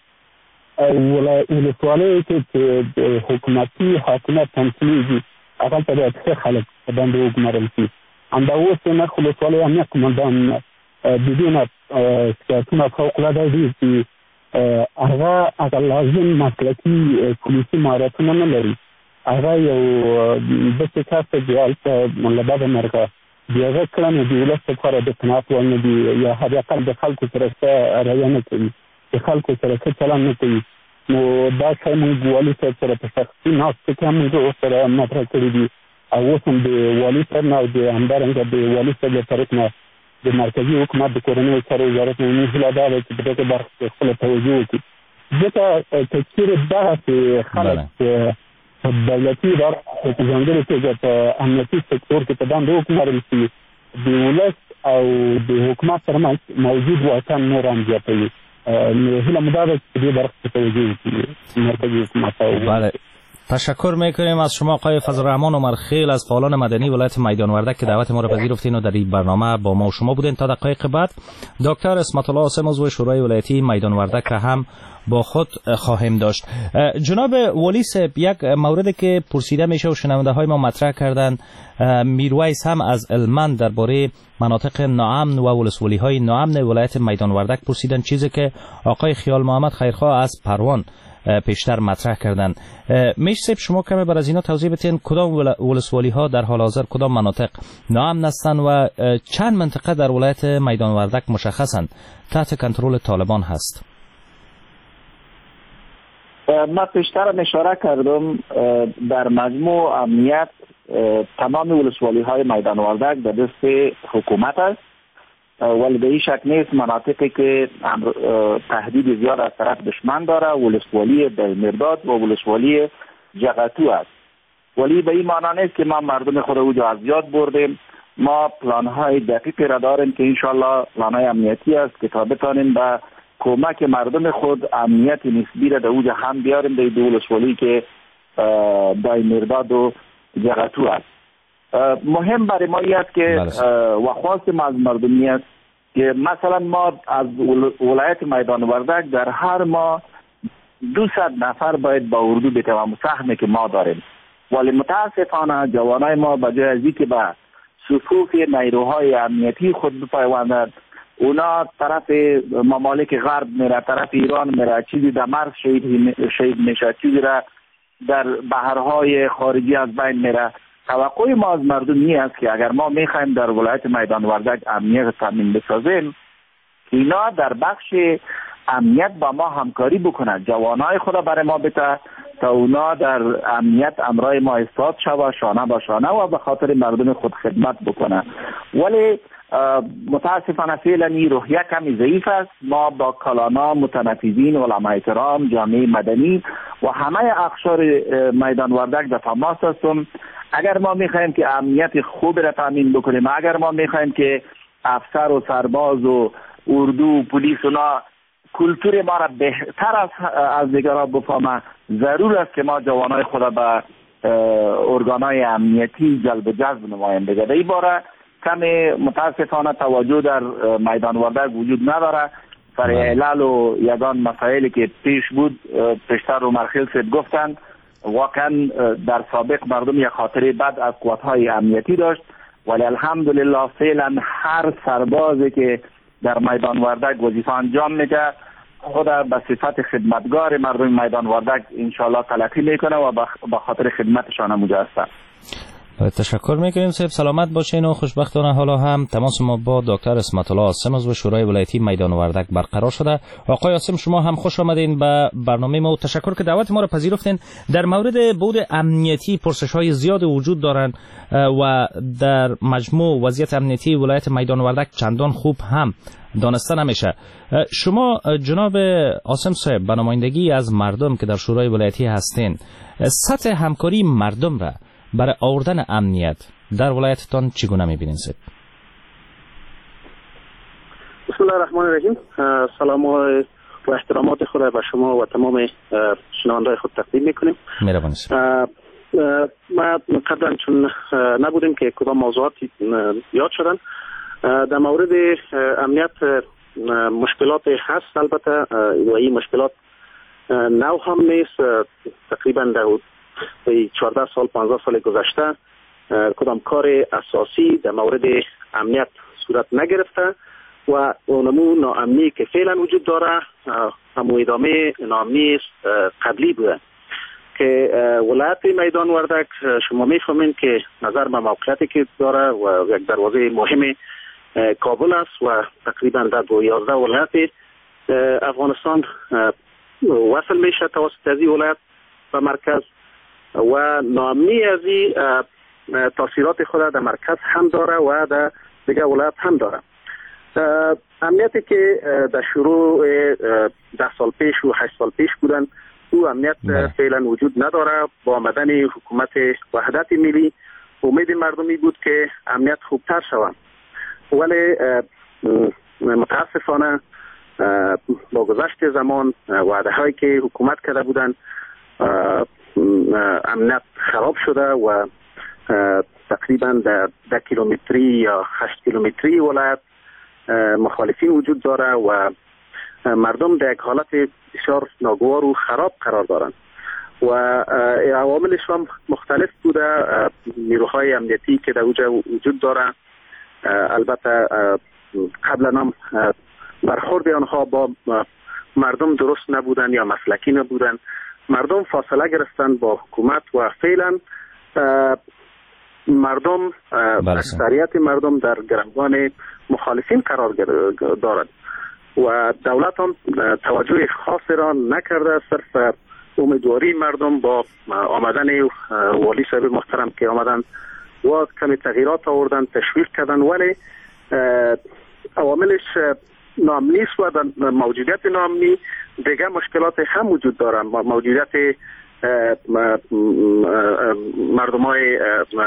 ولسوالیو کې چې د حکومتي حاکمیت تمثیلېږي هغلته باید ښه خلک په دندې وګمارل شي. همدا اوس نرخ ولسوالۍ امنیت قمندان بدون سیاستونه فوق العاده دي چې هغه هغه لازم مسلکي پولیسي مهارتونه نه لري. هغه یو داسې کس دی هلته له بده مرغه د هغه کړنې د ولس لپاره د قناعت وړ نه دي، یا حداقل د خلکو سره ښه رویه نه کوي، د خلکو سره ښه چلند نه کوي. نو دا شی موږ والي صاحب سره په شخصي ناستو کې هم موږ ورسره مطرح کړي دي، او اوس هم د والي صاحب نه او د همدارنګه د والي صاحب له طرف نه د مرکزي حکومت د کورنیو چارو وزارت نه موږ هیله دا ده چې په دغه برخه کې خپله توجه وکړي. ځکه که چېرې دغسې خلک په دولتي ادارو په ځانګړې توګه په امنیتي سکتور کې په دنده وګمارل شي، د ولس او د حکومت ترمنځ موجود واټن نور هم زیاتوي. نو هیله مو دا ده چې په دې برخه کې توجه وکړي مرکزي حکومت. بله، تشکر میکنیم از شما آقای فضلالرحمن عمرخیل از فعالان مدنی ولایت میدان وردک که دعوت ما را پذیرفتین و در این برنامه با ما و شما بودین. تا دقایق بعد دکتر اسمت الله عاصم عضو شورای ولایتی میدان وردک را هم با خود خواهیم داشت. جناب والی صاحب، یک موردی که پرسیده میشه و شنونده های ما مطرح کردن، میرویس هم از المند درباره مناطق ناامن و ولسوالی های ناامن ولایت میدان وردک پرسیدن، چیزی که آقای خیال محمد خیرخواه از پروان پیشتر مطرح کردن. میشه صاحب شما کمی بر از اینا توضیح بدین کدام ولسوالی ها در حال حاضر کدام مناطق ناامن هستند و چند منطقه در ولایت میدان وردک مشخصاً تحت کنترل طالبان هست؟ ما پیشتر اشاره کردم در مجموع امنیت تمام ولسوالی های میدان وردک در دست حکومت است، ولی به این شک نیست مناطقی که تهدید زیاد از طرف دشمن داره ولسوالی دلمرداد و ولسوالی جغتو است. ولی به این معنی نیست که ما مردم خود رو از یاد بردیم. ما پلان های دقیقی را داریم که انشالله پلان های امنیتی است که تا بتانیم به کمک مردم خود امنیت نسبی را در اوج هم بیاریم در دو ولسوالی که دلمرداد و جغتو است. مهم برای ما این است که و خواست ما از مردمی است که مثلا ما از ولایت میدان وردک در هر ماه دویست نفر باید با اردو بتوانیم، سهمی که ما داریم. ولی متاسفانه جوانای ما بجای از اینکه به صفوف نیروهای امنیتی خود بپیوندند، اونا طرف ممالک غرب میره، طرف ایران میره، چیزی در مرز شهید شهید میشه، چیزی را در بحرهای خارجی از بین میره. توقع ما از مردم این است که اگر ما میخوایم در ولایت میدان وردک امنیت تامین بسازیم، اینا در بخش امنیت با ما همکاری بکنند، جوانای خود برای ما بده تا اونا در امنیت امرای ما استاد شوه شانه با شانه و به خاطر مردم خود خدمت بکنه. ولی متاسفانه فعلا این روحیه کمی ضعیف است. ما با کلانا، متنفذین، علمای کرام، جامعه مدنی و همه اقشار میدان وردک در تماس هستیم. اگر ما میخوایم که امنیت خوب را تامین بکنیم، اگر ما میخوایم که افسر و سرباز و اردو و پلیس اونا کلتور ما را بهتر از از دیگرها بفهمه، ضرور است که ما جوانای خود به ارگانهای امنیتی جلب جذب نماییم. دیگه در این باره کمی متاسفانه توجه در میدان وردک وجود نداره. برای علل و یگان مسائلی که پیش بود پیشتر رو مرخیل سید گفتند، واقعا در سابق مردم یک خاطره بد از قوت‌های امنیتی داشت، ولی الحمدلله فعلا هر سربازی که در میدان وردک وظیفه انجام میده خود به صفت خدمتگار مردم میدان وردک انشالله تلقی میکنه و به خاطر خدمتشان مجهز است. تشکر میکنیم صاحب، سلامت باشین و خوشبختانه حالا هم تماس ما با دکتر اسمت الله عاصم عضو شورای ولایتی میدان وردک برقرار شده. آقای عاصم شما هم خوش آمدین به برنامه ما و تشکر که دعوت ما را پذیرفتین. در مورد بود امنیتی پرسش های زیاد وجود دارند و در مجموع وضعیت امنیتی ولایت میدان وردک چندان خوب هم دانسته نمیشه. شما جناب عاصم صاحب به نمایندگی از مردم که در شورای ولایتی هستین، سطح همکاری مردم را برای آوردن امنیت در ولایتتان چگونه می‌بینید؟ بسم الله الرحمن الرحیم. سلام و احترامات خود به شما و تمام شنوندگان خود تقدیم میکنیم. مهربانی. ما قبلا چون نبودیم که کدام موضوعات یاد شدن، در مورد امنیت مشکلات هست البته و این مشکلات نو هم نیست. تقریبا در چهارده سال پانزده سال گذشته کدام کار اساسی در مورد امنیت صورت نگرفته و اونمو ناامنی که فعلا وجود داره همو ادامه ناامنی قبلی بوده که ولایت میدان وردک شما میفهمین که نظر به موقعیتی که داره و یک دروازه مهم کابل است و تقریبا در دو یازده ولایت افغانستان وصل میشه توسط از این ولایت به مرکز و ناامنی از این تاثیرات خود در مرکز هم داره و در دیگه ولایت هم داره. امنیتی که در شروع ده سال پیش و هشت سال پیش بودن او امنیت فعلا وجود نداره. با آمدن حکومت وحدت ملی امید مردمی بود که امنیت خوبتر شود، ولی متاسفانه با گذشت زمان وعده هایی که حکومت کرده بودن امنیت خراب شده و تقریبا در ده کیلومتری یا هشت کیلومتری ولایت مخالفین وجود داره و مردم در یک حالت بسیار ناگوار و خراب قرار دارند و عواملش هم مختلف بوده. نیروهای امنیتی که در اوجه وجود داره البته قبلا هم برخورد آنها با مردم درست نبودن یا مسلکی نبودن. مردم فاصله گرفتن با حکومت و فعلا مردم اکثریت مردم در گرمگان مخالفین قرار دارند و دولت هم توجه خاصی را نکرده. صرف امیدواری مردم با آمدن والی صاحب محترم که آمدن و کمی تغییرات آوردن تشویق کردن، ولی عواملش ناامنی است و در موجودیت ناامنی دیگه مشکلات هم وجود دارن. موجودیت مردم های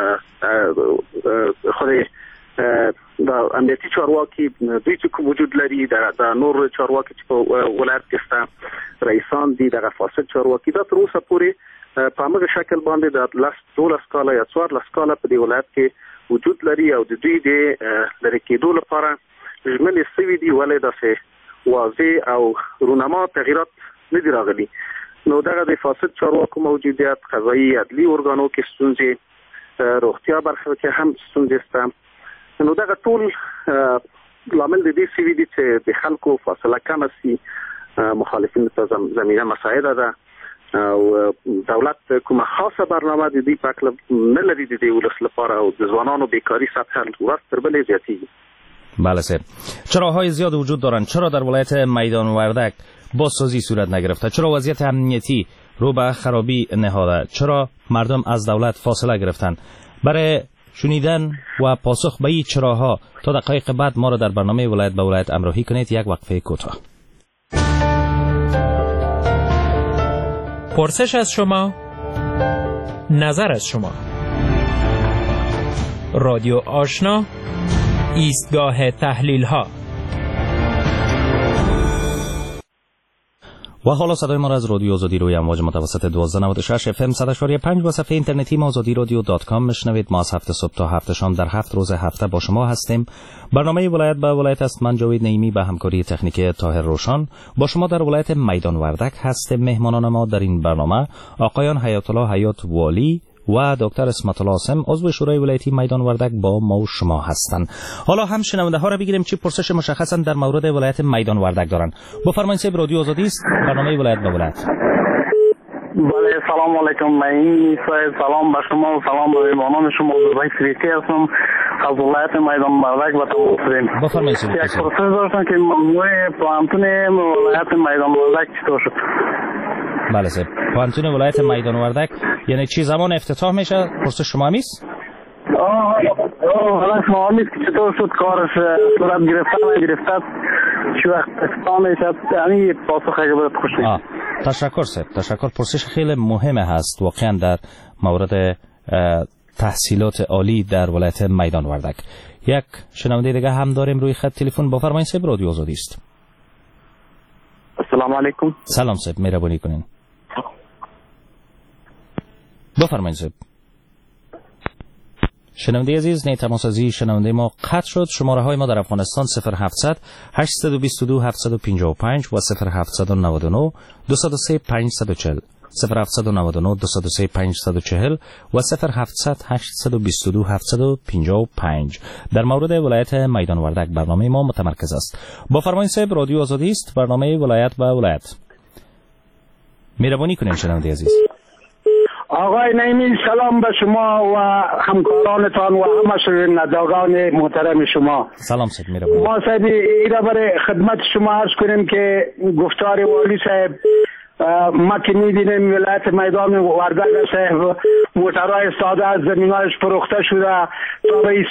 خود امنیتی چارواکی دوی که وجود لري در نور چارواکی چې ولایت کې ستا رئیسان دي دغه فاسد چارواکی دا تر اوسه پورې په همغه شکل باندې د لاس دولس کاله یا څوارلس کاله په دې ولایت کې وجود لري او د دوی د لرې کېدو لپاره ژمنې سوي دي، ولې داسې واضح او رونما تغییرات نه دي راغلي. نو دغه د فاسد چارواکو موجودیت، قضایي عدلي ارګانو کې ستونزې، روغتیا برخه کې هم ستونزې شته. نو دغه ټول لامل د دې سوي دي چې د خلکو فاصله کمه سي، مخالفین ته زمینه مساعده ده او دولت کومه خاصه برنامه د دې په اړه نه لري د دې ولس لپاره او د ځوانانو بیکاری سطح ورځ تر بلې زیاتېږي. بله صاحب، چراهای زیاد وجود دارند. چرا در ولایت میدان وردک بازسازی صورت نگرفته؟ چرا وضعیت امنیتی رو به خرابی نهاده؟ چرا مردم از دولت فاصله گرفتند؟ برای شنیدن و پاسخ به این چراها تا دقایق بعد ما را در برنامه ولایت به ولایت همراهی کنید. یک وقفه کوتاه. پرسش از شما، نظر از شما. رادیو آشنا، ایستگاه تحلیل ها. و حالا صدای ما را از رادیو آزادی روی امواج متوسط دوازده نود و شش اف ام صد و شش پنج و صفحه اینترنتی ما آزادی رادیو دات کام میشنوید. ما از هفت صبح تا هفت شام در هفت روز هفته با شما هستیم. برنامه ولایت به ولایت است. من جاوید نعیمی به همکاری تکنیکی طاهر روشن با شما در ولایت میدان وردک هستیم. مهمانان ما در این برنامه آقایان حیات الله حیات والی و دکتر اسمت الله عاصم عضو شورای ولایتی میدان وردک با ما و شما هستند. حالا هم شنونده ها را بگیریم چه پرسش مشخصا در مورد ولایت میدان وردک دارند. بفرمایید صاحب، رادیو آزادی است، برنامه ولایت به ولایت. بله، سلام علیکم. من صاحب سلام به شما و سلام به مهمانان شما. زبای سریتی هستم از ولایت میدان وردک و تمام. بفرمایید صاحب. یک پرسش داشتم که موضوع پلانتون ولایت میدان وردک چطور شد؟ بله صاحب، پلانتون ولایت میدان وردک یعنی چی زمان افتتاح میشه؟ پرسش شما همیست؟ آه آه حالا شما همیست که چطور شد کارش صورت گرفته نگرفته چی وقت افتتاح میشه؟ یعنی پاسخ اگه باید خوشید. آه تشکر صاحب، تشکر. پرسش خیلی مهمه هست واقعا در مورد تحصیلات عالی در ولایت میدان وردک. یک شنونده دیگه هم داریم روی خط تلفن. بفرمایید صاحب، رادیو آزادی است. السلام علیکم. سلام صاحب، مهربانی کنین. بفرمایید صاحب. شنونده عزیز، نه تماسازی شنونده ما قطع شد. شماره های ما در افغانستان صفر هفتصد هشتصد و بیست و دو هفتصد و پنجاه و پنج و صفر هفتصد و نود و نه دویست و سه پنجصد و چهل صفر هفت نه نه دو صفر سه پنج چهار صفر و صفر هفت صفر صفر هشت دو هفت پنج پنج. در مورد ولایت میدان وردک برنامه ما متمرکز است. با فرمایش صاحب رادیو آزادی است، برنامه ولایت به ولایت. مهربانی کنید شنونده عزیز. آقای نعیمی سلام به شما و همکارانتان و همه شنوندگان محترم شما. سلام صاحب مهربانی. ما صاحب ایرا برای خدمت شما عرض کنیم که گفتار والی صاحب ما که می‌بینیم ولایت میدان وردک صاحب موترهای استاده از زمینایش فروخته شده تا رئیس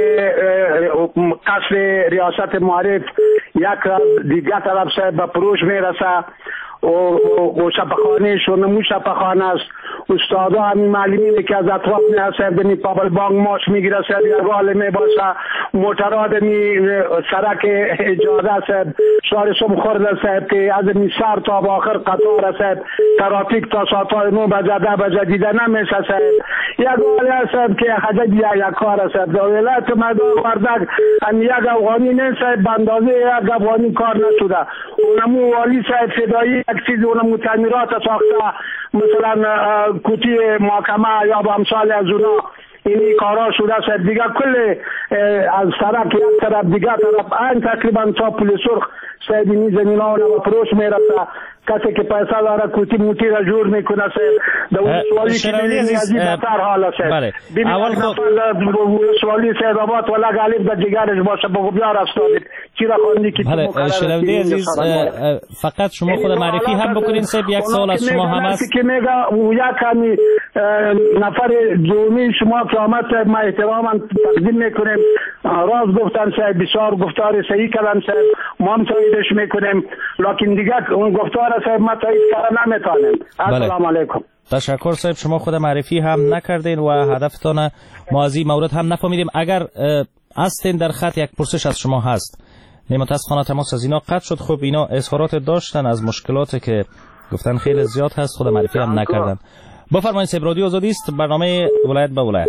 قصر ریاست معارف یک دیگر طرف صاحب به فروش میرسه و شفاخانه شونمو شفاخانه است. استادا همین معلمینه که از اطراف میرسه دمی پابل بانک ماش میگیره سر یا رال میباسه موترها دمی سرک اجازه صاحب شهر سم خورده صاحب که از می سر تا با آخر قطار صاحب ترافیک تا ساعتای نو بجده بجدیده نمیشه صاحب یک آلی صاحب که حجد یا یک کار صاحب در ولایت میدان وردک هم یک افغانی نیست صاحب بندازه یک افغانی کار نشده. اونمو والی صاحب فدایی یک چیز اونمو تعمیرات ساخته مثلا کوتی محکمه یا با امثال از اونا اینی کارا شده صاحب دیگه کل از طرف یک طرف دیگه طرف این تقریبا تا پل سرخ صاحب این زمین ها و پروش میرفته. کسی که پیسه داره کوتی موتی را جور میکنه صاحب در سوالی که میدینی از این بطر حالا صاحب ببین اول سوالی صاحب آباد ولا غالب در جگرش باشه بگو بیار استادید چی را خوندی که بله شنونده عزیز فقط شما خود معرفی هم بکنین صاحب یک سوال از شما هم است که میگه او یک همی نفر دومی شما که آمد صاحب ما احترام تقدیم میکنیم راز گفتن صاحب بسیار گفتار صحیح کردن صاحب ما هم تاییدش میکنیم لکن دیگه اون گفتار صاحب ما تایید کردن نمیتونیم. السلام علیکم. تشکر صاحب شما خود معرفی هم نکردین و هدفتان ما از این مورد هم نفهمیدیم. اگر هستین در خط یک پرسش از شما هست متاسفانه تماس از اینا قطع شد. خب اینا اظهارات داشتن از مشکلاتی که گفتن خیلی زیاد هست خود معرفی هم نکردن. بفرمایید صاحب رادیو آزادی است برنامه ولایت به ولایت.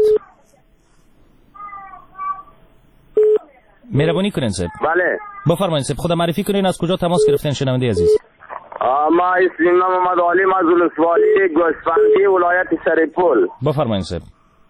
مهربانی کنین صاحب. بله بفرمایید صاحب خود معرفی کنین از کجا تماس گرفتین شنونده عزیز. ما اسمم محمد علی مزول سوالی گوسفندی ولایت سرپل. بفرمایید صاحب.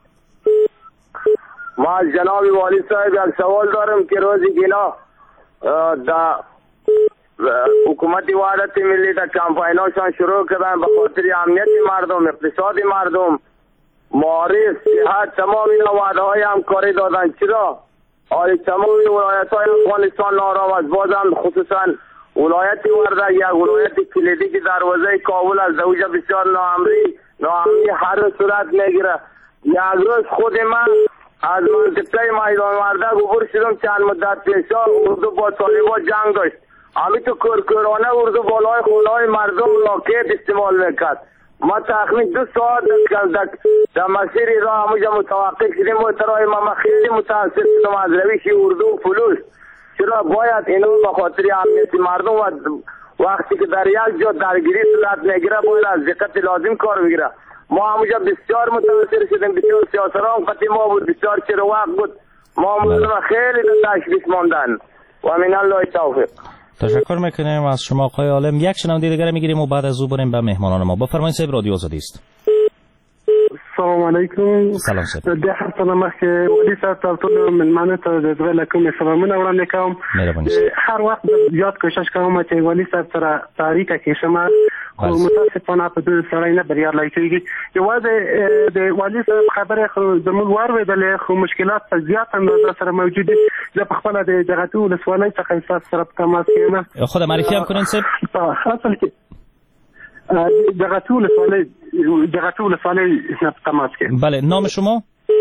ما از جناب والی صاحب یک سوال دارم که روزی که اینا دا حکومت وحدت ملی دا کمپایناشان شروع کردن به خاطر امنیت مردم اقتصاد مردم معارف صحت تمام اینا وعده های همکاری دادن چرا آیا تمام ولایت های افغانستان نارام است بازم خصوصا ولایت وردک یک ولایت کلیدی که دروازه کابل از دوجه بسیار ناامنی ناامنی هر صورت میگیره. یک روز خود من از منطقه میدان وردک عبور شدم چند مدت پیشا اردو با طالبان جنگ داشت همین تو کرکرانه اردو بالای خونه‌های مردم راکت استعمال میکرد. ما تقریبا دو ساعت در مسیر راه همونجا متوقف شدیم موترهای ما خیلی متاسف شدم از روش اردو و فلوس چرا باید اینو به خاطر امنیت مردم و وقتی که در یک جا درگیری صورت میگیره باید از دقت لازم کار بگیره. ما همونجا بسیار متاثر شدیم بسیار سیاسران قطعی ما بود بسیار چرا وقت بود ما مردم خیلی در تشویش ماندن و من الله توفیق. تشکر میکنیم از شما آقای عالم. یک شنونده دیگر میگیریم و بعد از او بریم به مهمانان ما. بفرمایید صاحب رادیو آزادی است. السلام علیکم. سلام صاحب. د هر څه مخکې ولي صاحب ته ټول مېلمانه ته د زړه له کومې سلامونه وړاندې کوم. هر وخت زیات کوشش کوم چې ولي صاحب سره اړیکه کې شم خو متاسفانه په دې سره نه بریالی کېږي. یوازې د ولي صاحب خبره خو زموږ واورېدلې خو مشکلات په زیات اندازه سره موجود دي. زه په خپله د دغه ولسوالۍ څخه ستاسو سره په تماس کې یم. خود معرفي هم کنین صاحب. اصل کې دغه ټول سوالای دغه ټول سوالای تماس کې. بله نام شما؟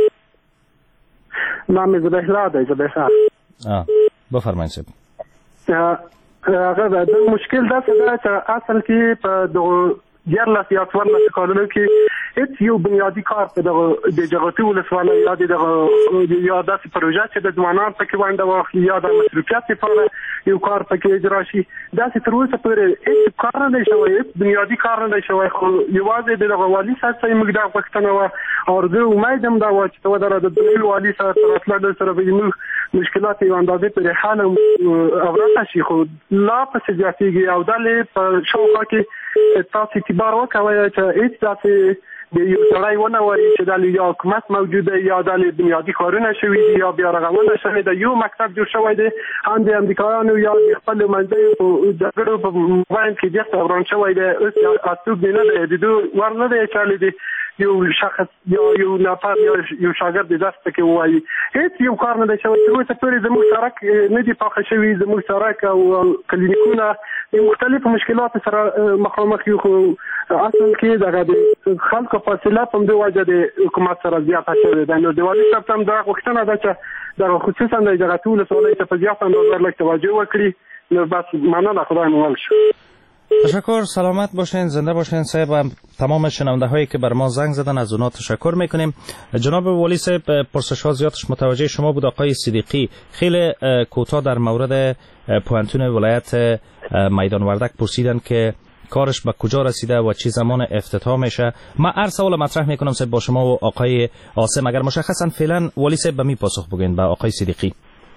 نام زبیحلا دی زبیحلا. آه بفرمایید صاحب. هغه د مشکل دا څه چې اصل کې په دغه دیارلس یا څوارلس کالونو کې هیڅ یو بنیادی کار په دغه د جغرافي ولسوالۍ یا دغه یا داسې پروژه چې د ځوانانو پکې ونډه واخلي یا د مصرفیت لپاره یو کار پکې اجرا شي داسې تر اوسه پورې هیڅ کار نه دی شوی هیڅ بنیادي کار نه دی شوی خو یوازې د دغه والي صاحب څخه موږ دا غوښتنه وه او زه امید هم دا وه چې ته ودره د دوی والي صاحب سره راتللو سره به زموږ مشکلات یو اندازې پورې حل او ورته شي خو لا پسې زیاتېږي او دا په شاوخوا کې تاسو اعتبار وکوي چې هیڅ داسې د یو سړی ونه وایي چې د یا حکومت موجوده یا د بنیادي کارونه شوي دي یا بیا رغونه شوې ده. یو مکتب جوړ شوی دی هم د امریکایانو یا د خپل منځي په جګړو په موبایل کې د وران شوی دی. اوس اسوب نه دی د دوه ورنه دی چې د یو شخص یا یو نفر یا یو شاګرد د دسته کې وایي هیڅ یو کار نه دی شوی. تر اوسه پورې زموږ سړک نه دی پاخه شوی. زموږ سړک او کلینیکونه د مختلفو مشکلاتو سره مخامخ یو. خو اصل کې دغه د خلکو فاصله په دې وجه د حکومت سره زیاته شوې ده. نو د والي صاحب هم دا غوښتنه ده چې دغه خصوصا د دغه ټول سوالای ته په زیات اندازه لږ توجه وکړي. نو بس مننه، خدای مو ول شو. تشکر، سلامت باشین، زنده باشین صاحب. و تمام شنونده هایی که بر ما زنگ زدن از اونها تشکر میکنیم. جناب والی صاحب، پرسش ها زیادش متوجه شما بود. آقای صدیقی خیلی کوتاه در مورد پوانتون ولایت میدان وردک پرسیدن که کارش به کجا رسیده و چی زمان افتتاح میشه. من هر سوال مطرح میکنم صاحب با شما و آقای عاصم، اگر مشخصا فعلا والی صاحب به می پاسخ بگین به آقای صدیقی.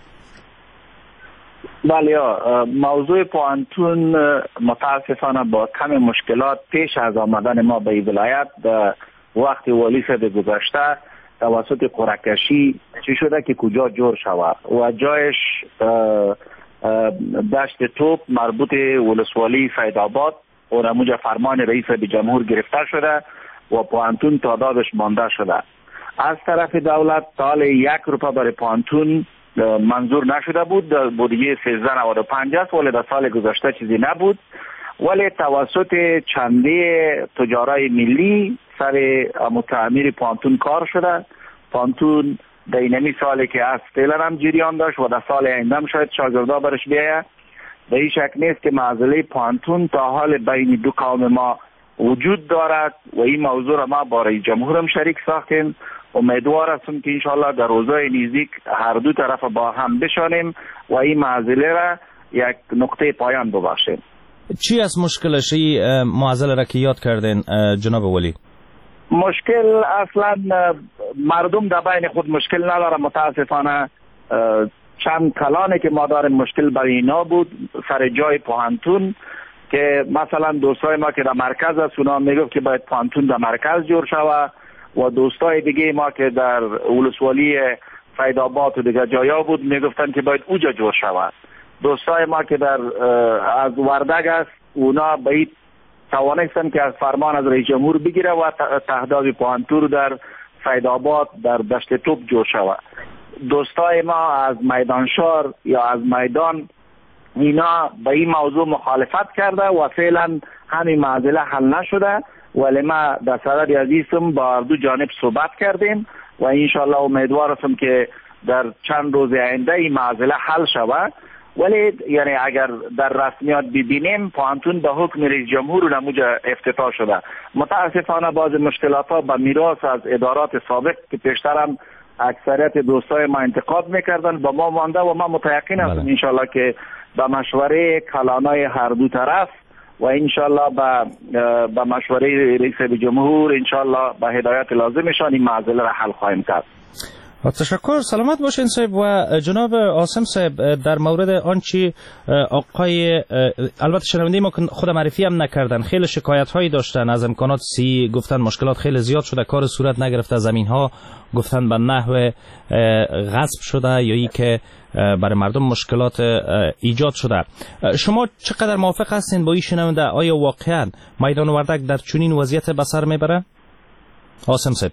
بله، موضوع پوانتون متاسفانه با کم مشکلات پیش از آمدن ما به این ولایت وقتی والی صاحب گذشته توسط قرعه‌کشی چی شده که کجا جور شود و جایش دشت توپ مربوط ولسوالی سیدآباد و نموجه فرمان رئیس جمهور گرفته شده و پوانتون تعدادش مانده شده. از طرف دولت سال یک روپه برای پوانتون منظور نشده بود. بودجه سیزده نود و پنج است، ولی در سال گذشته چیزی نبود. ولی توسط چنده تجارای ملی سر تعمیر پوانتون کار شده. پوانتون در اینمی سالی که از فعلا هم جریان داشت و در سال آینده هم شاید شاگردا برش بیاید. به این شک نیست که معضله پوانتون تا حال بین دو قوم ما وجود دارد و این موضوع را ما با رئیس جمهور هم شریک ساختیم. امیدوار هستم که انشالله در روزهای نزدیک هر دو طرف با هم بشانیم و این معضله را یک نقطه پایان ببخشیم. چی از مشکلش این معضله را که یاد کردین جناب ولی؟ مشکل اصلا مردم در بین خود مشکل نداره. متاسفانه چند کلانی که ما داریم مشکل برای اینا بود سر جای پوانتون که مثلا دوستای ما که در مرکز است اونا میگفت که باید پوانتون در مرکز جور شود و دوستای دیگه ما که در ولسوالی سیدآباد و دیگه جایا بود میگفتن که باید اوجا جور شود. دوستای ما که در از وردک است اونا باید توانستن که از فرمان از رئیس جمهور بگیره و تهداب پوانتون در سیدآباد در دشت توپ جور شود. دوستای ما از میدان شهر یا از میدان اینا به این موضوع مخالفت کرده و فعلا همین معضله حل نشده. ولی ما در صدد عزیزم با دو جانب صحبت کردیم و انشالله امیدوار هستم که در چند روز آینده این معضله حل شود. ولی یعنی اگر در رسمیات ببینیم پوانتون به حکم رئیس جمهور نموجه افتتاح شده. متاسفانه بعض مشکلات ها به میراث از ادارات سابق که پیشتر هم اکثریت دوستای ما انتقاد میکردن با ما مانده و ما متیقن هستم انشالله که به مشوره کلانای هر دو طرف و انشالله با با مشوره رئیس جمهور انشالله با هدایت لازمشان این معضله را حل خواهیم کرد. تشکر، سلامت باشین صاحب. و جناب عاصم صاحب در مورد آنچه آقای البته شنونده ما خود معرفی هم نکردن خیلی شکایت هایی داشتن از امکانات سی، گفتن مشکلات خیلی زیاد شده، کار صورت نگرفته، زمین ها گفتن به نحو غصب شده یا ای که برای مردم مشکلات ایجاد شده. شما چقدر موافق هستین با این شنونده؟ آیا واقعا میدان وردک در چنین وضعیت به سر میبره؟ عاصم صاحب.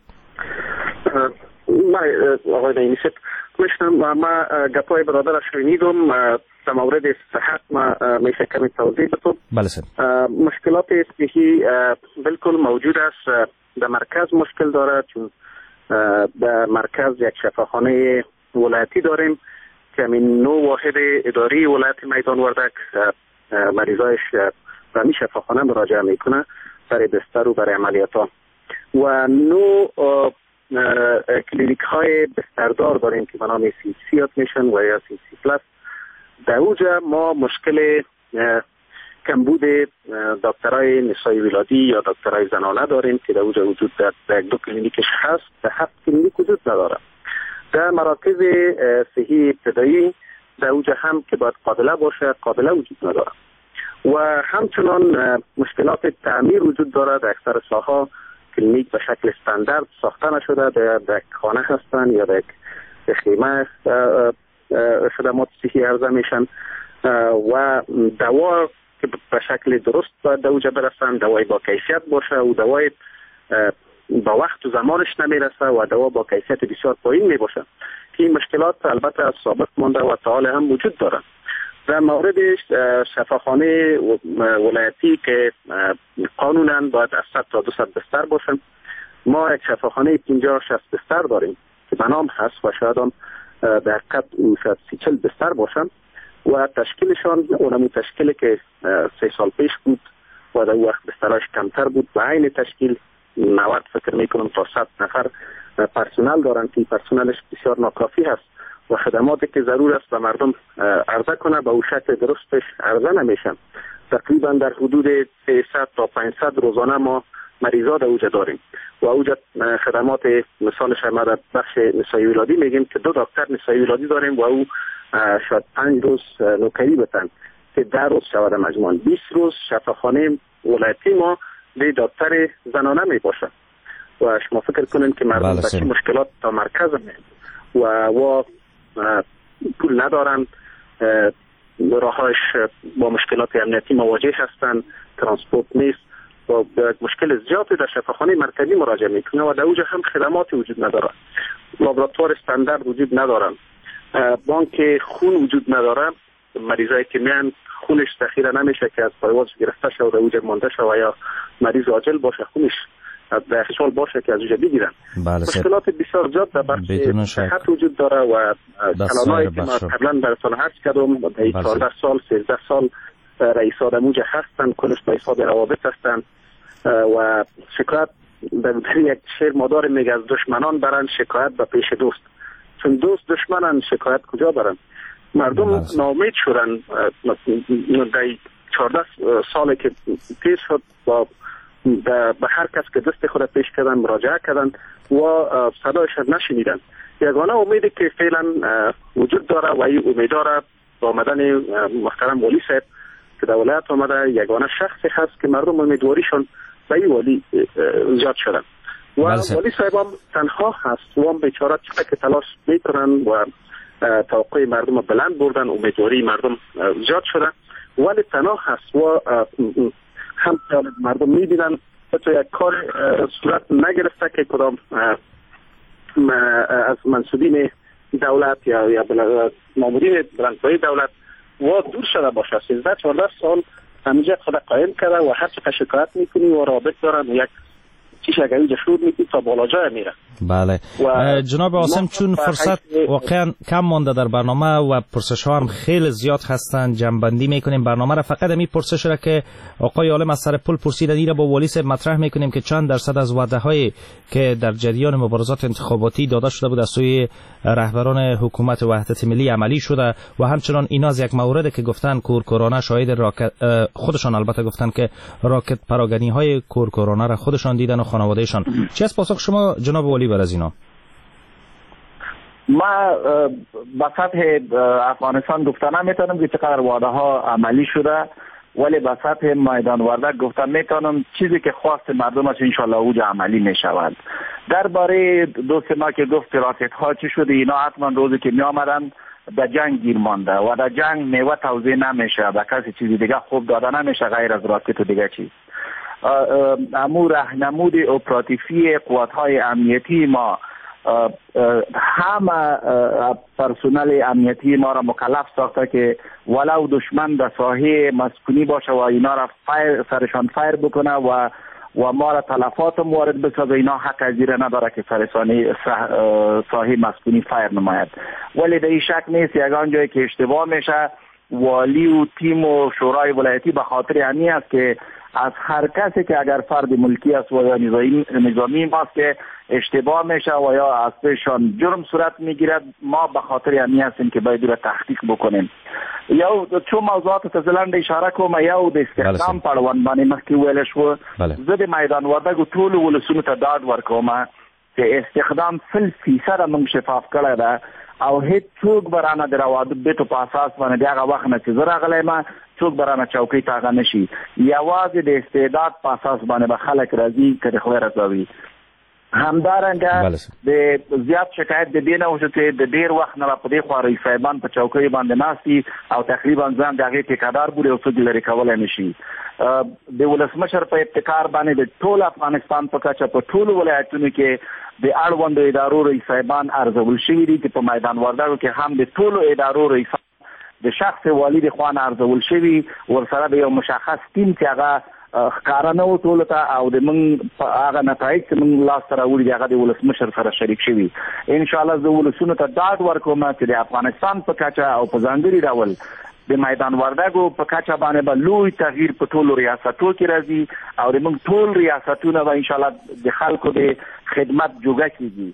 آقای نعیمی صاحب میشنم. ما گپای برادر شنیدم در مورد صحت. ما میشه کمی توضیح بدم. بله صاحب. مشکلات صحی بالکل موجود است. در مرکز مشکل داره چون در مرکز یک شفاخانه ولایتی داریم که همین نو واحد اداری ولایت میدان وردک مریضایش به همین شفاخانه مراجعه میکنه برای بستر و برای عملیات ها و نو کلینیک های بستردار داریم که به نام سی سی میشن و یا سی سی پلاس. در اوجا ما مشکل کمبود دکترای نسای ولادی یا دکترای زنانه داریم که در اوجا وجود در دو کلینیکش هست، در هفت کلینیک وجود نداره. در مراکز صحی ابتدایی در اوجا هم که باید قابله باشه قابله وجود نداره و همچنان مشکلات تعمیر وجود دارد. اکثر ساحات کلینیک به شکل استاندارد ساخته نشده، در خانه هستند یا در خیمه خدمات صحی عرضه میشن و دوا که به شکل درست باید در اوجه برسن، دوای با کیفیت باشه و دوای با وقت و زمانش نمیرسه و دوا با کیفیت بسیار پایین می باشه. این مشکلات البته از سابق مانده و تعالی هم وجود دارد. در مورد شفاخانه ولایتی که قانونا باید از صد تا دویست بستر باشن، ما یک شفاخانه پنجاه شصت بستر داریم که بنام هست و شاید هم در حقیقت شاید سی چل بستر باشن و تشکیلشان اونمو تشکیلی که سه سال پیش بود و در وقت بستراش کمتر بود و عین تشکیل نود فکر میکنم تا صد نفر پرسنل دارن که پرسنلش بسیار ناکافی هست و خدماتی که ضرور است به مردم عرضه کنه به او شکل درستش عرضه نمیشن. تقریبا در حدود سیصد تا پانصد روزانه ما مریضا در اوجه داریم و اوجه خدمات مثالش ما در بخش نسایی ولادی میگیم که دو دکتر نسایی ولادی داریم و او شاید پنج روز نوکری بتن که ده روز شود مجموعاً بیست روز شفاخانه ولایتی ما به دکتر زنانه می باشه و شما فکر کنین که مردم به چه مشکلات تا مرکز می و و پول ندارن، راهاش با مشکلات امنیتی مواجه هستند، ترانسپورت نیست و مشکل زیادی در شفاخانه مرکزی مراجعه میکنه و در اوجه هم خدماتی وجود نداره، لابراتوار استاندارد وجود ندارن، بانک خون وجود نداره، مریضایی که میان خونش ذخیره نمیشه که از پایواز گرفته شه و در اوجه مانده شه و یا مریض عاجل باشه خونش در احتمال باشه که از اوجه بگیرن. بله مشکلات بسیار زیاد در بخش صحت وجود داره و کلانایی که ما قبلا براتون عرض کردم در چهارده سال سیزده سال رئیسان موجه هستن، کلش رئیسان روابط هستن و شکایت در یک شعر مادار میگه از دشمنان برن شکایت به پیش دوست، چون دوست دشمنن شکایت کجا برن. مردم ناامید شدن در چهارده سالی که پیش شد با به هر کس که دست خود پیش کردن مراجعه کردن و صدایش نشنیدن. یگانه امیدی که فعلا وجود داره و این امیدواره با آمدن محترم والی صاحب که در ولایت آمده یگانه شخصی هست که مردم امیدواریشون به این والی زیاد شدن و والی صاحب هم تنها هست و هم بیچاره چقدر که تلاش میکنن و توقع مردم بلند بردن، امیدواری مردم زیاد شدن ولی تنها هست و هم مردم میبینن تو یک کار صورت نگرفته که کدام از منصوبین دولت یا یا مامورین بلندپایه دولت و دور شده باشه. سیزده چهارده سال همینجا خود قایم کرده و هر چقدر شکایت میکنی و رابط دارن و یک چیش اگر اینجا شروع میکنی تا بالا جای میره. بله جناب عاصم، چون فرصت واقعا کم مانده در برنامه و پرسش ها هم خیلی زیاد هستند، جنبندی میکنیم برنامه را. فقط همین پرسش را که آقای عالم از سر پل پرسیدن این را با والی صاحب مطرح میکنیم که چند درصد از وعده هایی که در جریان مبارزات انتخاباتی داده شده بود از سوی رهبران حکومت وحدت ملی عملی شده و همچنان اینا از یک مورد که گفتن کورکورانه شاهد راکت، خودشان البته گفتن که راکت پراگنی های کورکورانه را خودشان دیدن و خانوادهشان. چه از پاسخ شما جناب والی بر از اینا؟ ما به سطح افغانستان گفتن نمیتونم که چقدر وعده ها عملی شده، ولی به سطح میدان وردک گفتن میتونم چیزی که خواست مردم است انشالله اوج عملی میشود. درباره دوست ما که گفت راکت ها چی شده، اینا حتما روزی که می آمدن در جنگ گیر مانده و در جنگ میوه توزیع نمیشه، به کسی چیزی دیگه خوب داده نمیشه غیر از راکت و دیگه چیز. امور راهنمود اپراتیفی قوات‌های امنیتی ما همه پرسنل امنیتی ما را مکلف ساخته که ولو دشمن در ساحه مسکونی باشه و اینا را فایر سرشان فایر بکنه و و ما را تلفات موارد بسازه، اینا حق از این نداره که سرسانه ساحه مسکونی فایر نماید. ولی در این شک نیست یگان جایی که اشتباه میشه والی و تیم و شورای ولایتی به خاطر همین است که از هر کسی که اگر فرد ملکی است و یا نظامی نظامی ماست که اشتباه میشه و یا از پیشان جرم صورت میگیرد، ما به خاطر همین هستیم که باید را تحقیق بکنیم. یا چون موضوعات تزلند اشاره کوم یا د استخدام پړوان باندې مخکې ویل شو، زه د میدان وردګو ټول ولسونو ته ډاډ ورکوم چې استخدام سل فیصد موږ شفاف کړی ده او هیڅ څوک برانه د روابطو په اساس باندې هغه وخت نه چې زه راغلی ما څوک برانه چوکۍ ته هغه نشي. یوازې د استعداد په اساس باندې به خلک راځي که د خدای رضا وي. همدارنګه د زیات شکایت د دې نه وشو چې د ډېر وخت نه په دې خوا رئیس صاحبان په چوکۍ باندې ناست دي او تقریبا ځان د هغې ټیکهدار بولي او څوک لرې کولی نه شي. د ولسمشر په ابتکار باندې د ټول افغانستان په کچه په ټولو ولایتونو کې د اړوندو ادارو رئیس صاحبان ارزول شوي دي چې په میدان وردګو کې هم د ټولو ادارو رئیسان د شخص والي د خوا نه ارزول شوي، ورسره د یو مشخص ټیم چې هغه ښکاره نه و ټولو ته او د موږ په هغه نتایج چې موږ لاسته راوړي دي هغه د ولسمشر سره شریک شوي. انشاءالله زه ولسونو ته ډاډ ورکوم چې د افغانستان په کچه او په ځانګړي ډول د میدان وردګو په کچه باندې به لوی تغییر په ټولو ریاستو کې راځي او د موږ ټول ریاستونه به انشاءالله د خلکو د خدمت جوگه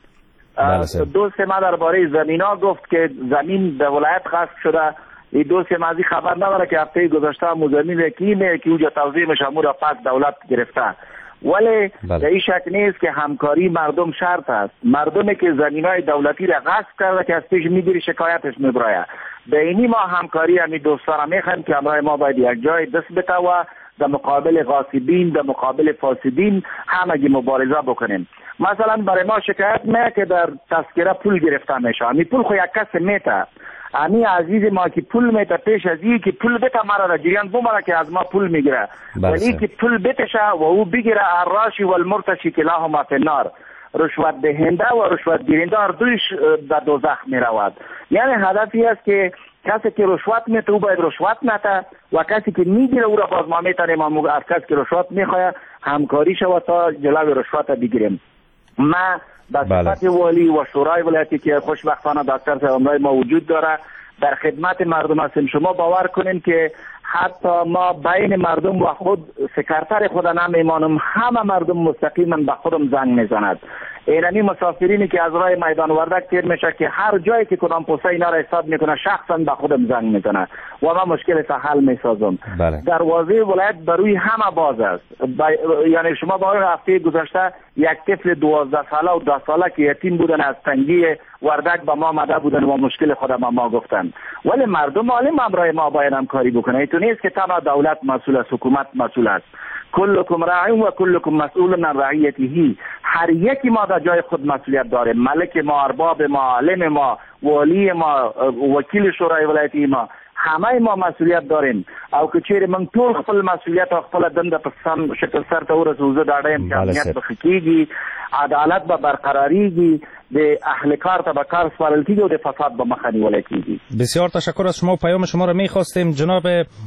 کیږي. دوست ما درباره زمینا گفت که زمین در ولایت غصب شده. این دوست مازی خبر نداره که هفته گذشته مزمین کیمه که اوجا توضیح شامور پاک دولت گرفته، ولی در این شک نیست که همکاری مردم شرط است. مردمی که زمینای دولتی را غصب کرده که از پیش میگیری شکایتش میبرایه. به اینی ما همکاری همی دوستان میخوایم که همراه ما باید یک جای دست بته و در مقابل غاصبین در مقابل فاسدین همگی مبارزه بکنیم. مثلا برای ما شکایت میه که در تذکره پول گرفته میشه. امی پول خو یک کس میته، امی عزیز ما که پول میته پیش از این که پول بته مرا را جریان بمره که از ما پول میگیره، ولی که پول بتشه و او بگیره الراشی و المرتشی کلاهما فی النار. رشوت دهنده و رشوت گیرنده هر دویش در دوزخ میرود. یعنی هدفی است که کسی که رشوت میته او باید رشوت نته و کسی که میگیره او را باز ما میتونیم از کسی که رشوت میخواه همکاری شود تا جلوی رشوت بگیریم. ما به صفت والی و شورای ولایتی که خوشبختانه دکتر صاحب ما وجود داره در خدمت مردم هستیم. شما باور کنین که حتی ما بین مردم و خود سکرتر خود نمیمانم، همه مردم مستقیما به خودم زنگ میزند. اینمی مسافرینی که از راه میدان وردک تیر میشه که هر جایی که کدام پوسته اینا را حساب میکنه شخصا به خودم زنگ میزنه و من مشکل سه حل میسازم. دروازه ولایت بروی همه باز است. یعنی شما باور هفته گذشته یک طفل دوازده ساله و ده ساله که یتیم بودن از تنگی وردک به ما مده بودن و مشکل خود ما, ما گفتن، ولی مردم عالم همراه ما باید همکاری بکنه. ایتو نیست که تنها دولت مسئول است، حکومت مسئول است. کلکم راع و کلکم مسئول عن رعیته. هر یکی ما در جای خود مسئولیت داره. ملک ما، ارباب ما، عالم ما، والی ما، وکیل شورای ولایتی ما، همه ما مسئولیت داریم. او که چیرې من ټول خپل مسئولیت او خپل دنده په سم شکل سرته ورسوو، زه ډاډه یم چې امنیت به ښه کېږي، عدالت به برقرارېږي، د اهل کار ته به کار سپارل کېږي او د فساد به مخه نیولی کېږي. بسیار تشکر از شما. پیام شما را میخواستیم جناب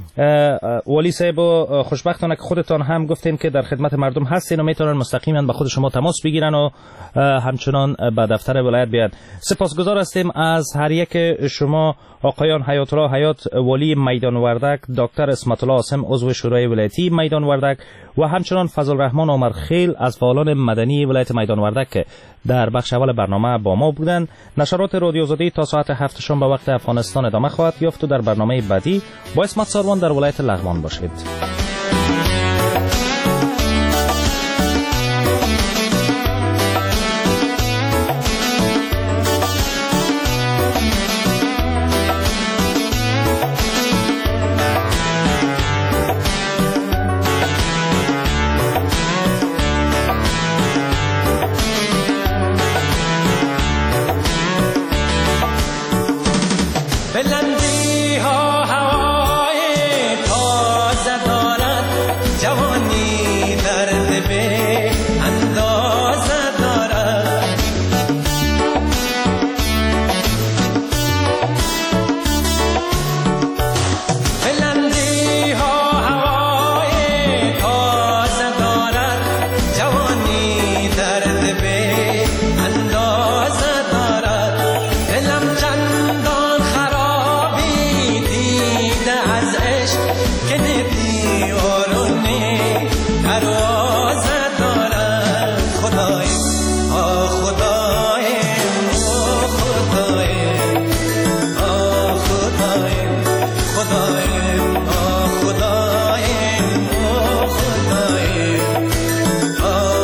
والی صاحب و خوشبختانه که خودتان هم گفتین که در خدمت مردم هستین و میتونن مستقیما به خود شما تماس بگیرن و همچنان به دفتر ولایت بیاد. سپاسگزار هستیم از هر یک شما آقایان حیات الله حیات والی میدان وردک، دکتر اسمت الله عاصم عضو شورای ولایتی میدان وردک و همچنان فضل الرحمن عمر خیل از فعالان مدنی ولایت میدان وردک که در بخش اول برنامه با ما بودند. نشرات رادیو آزادی تا ساعت هفت شام به وقت افغانستان ادامه خواهد یافت و در برنامه بعدی با اسمت ساروان در ولایت لغمان باشید.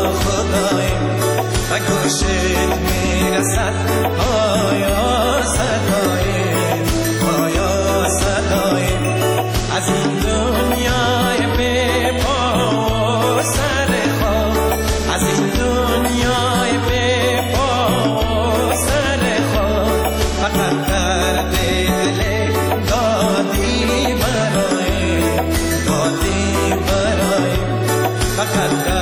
گوشت میرسد آیا خطر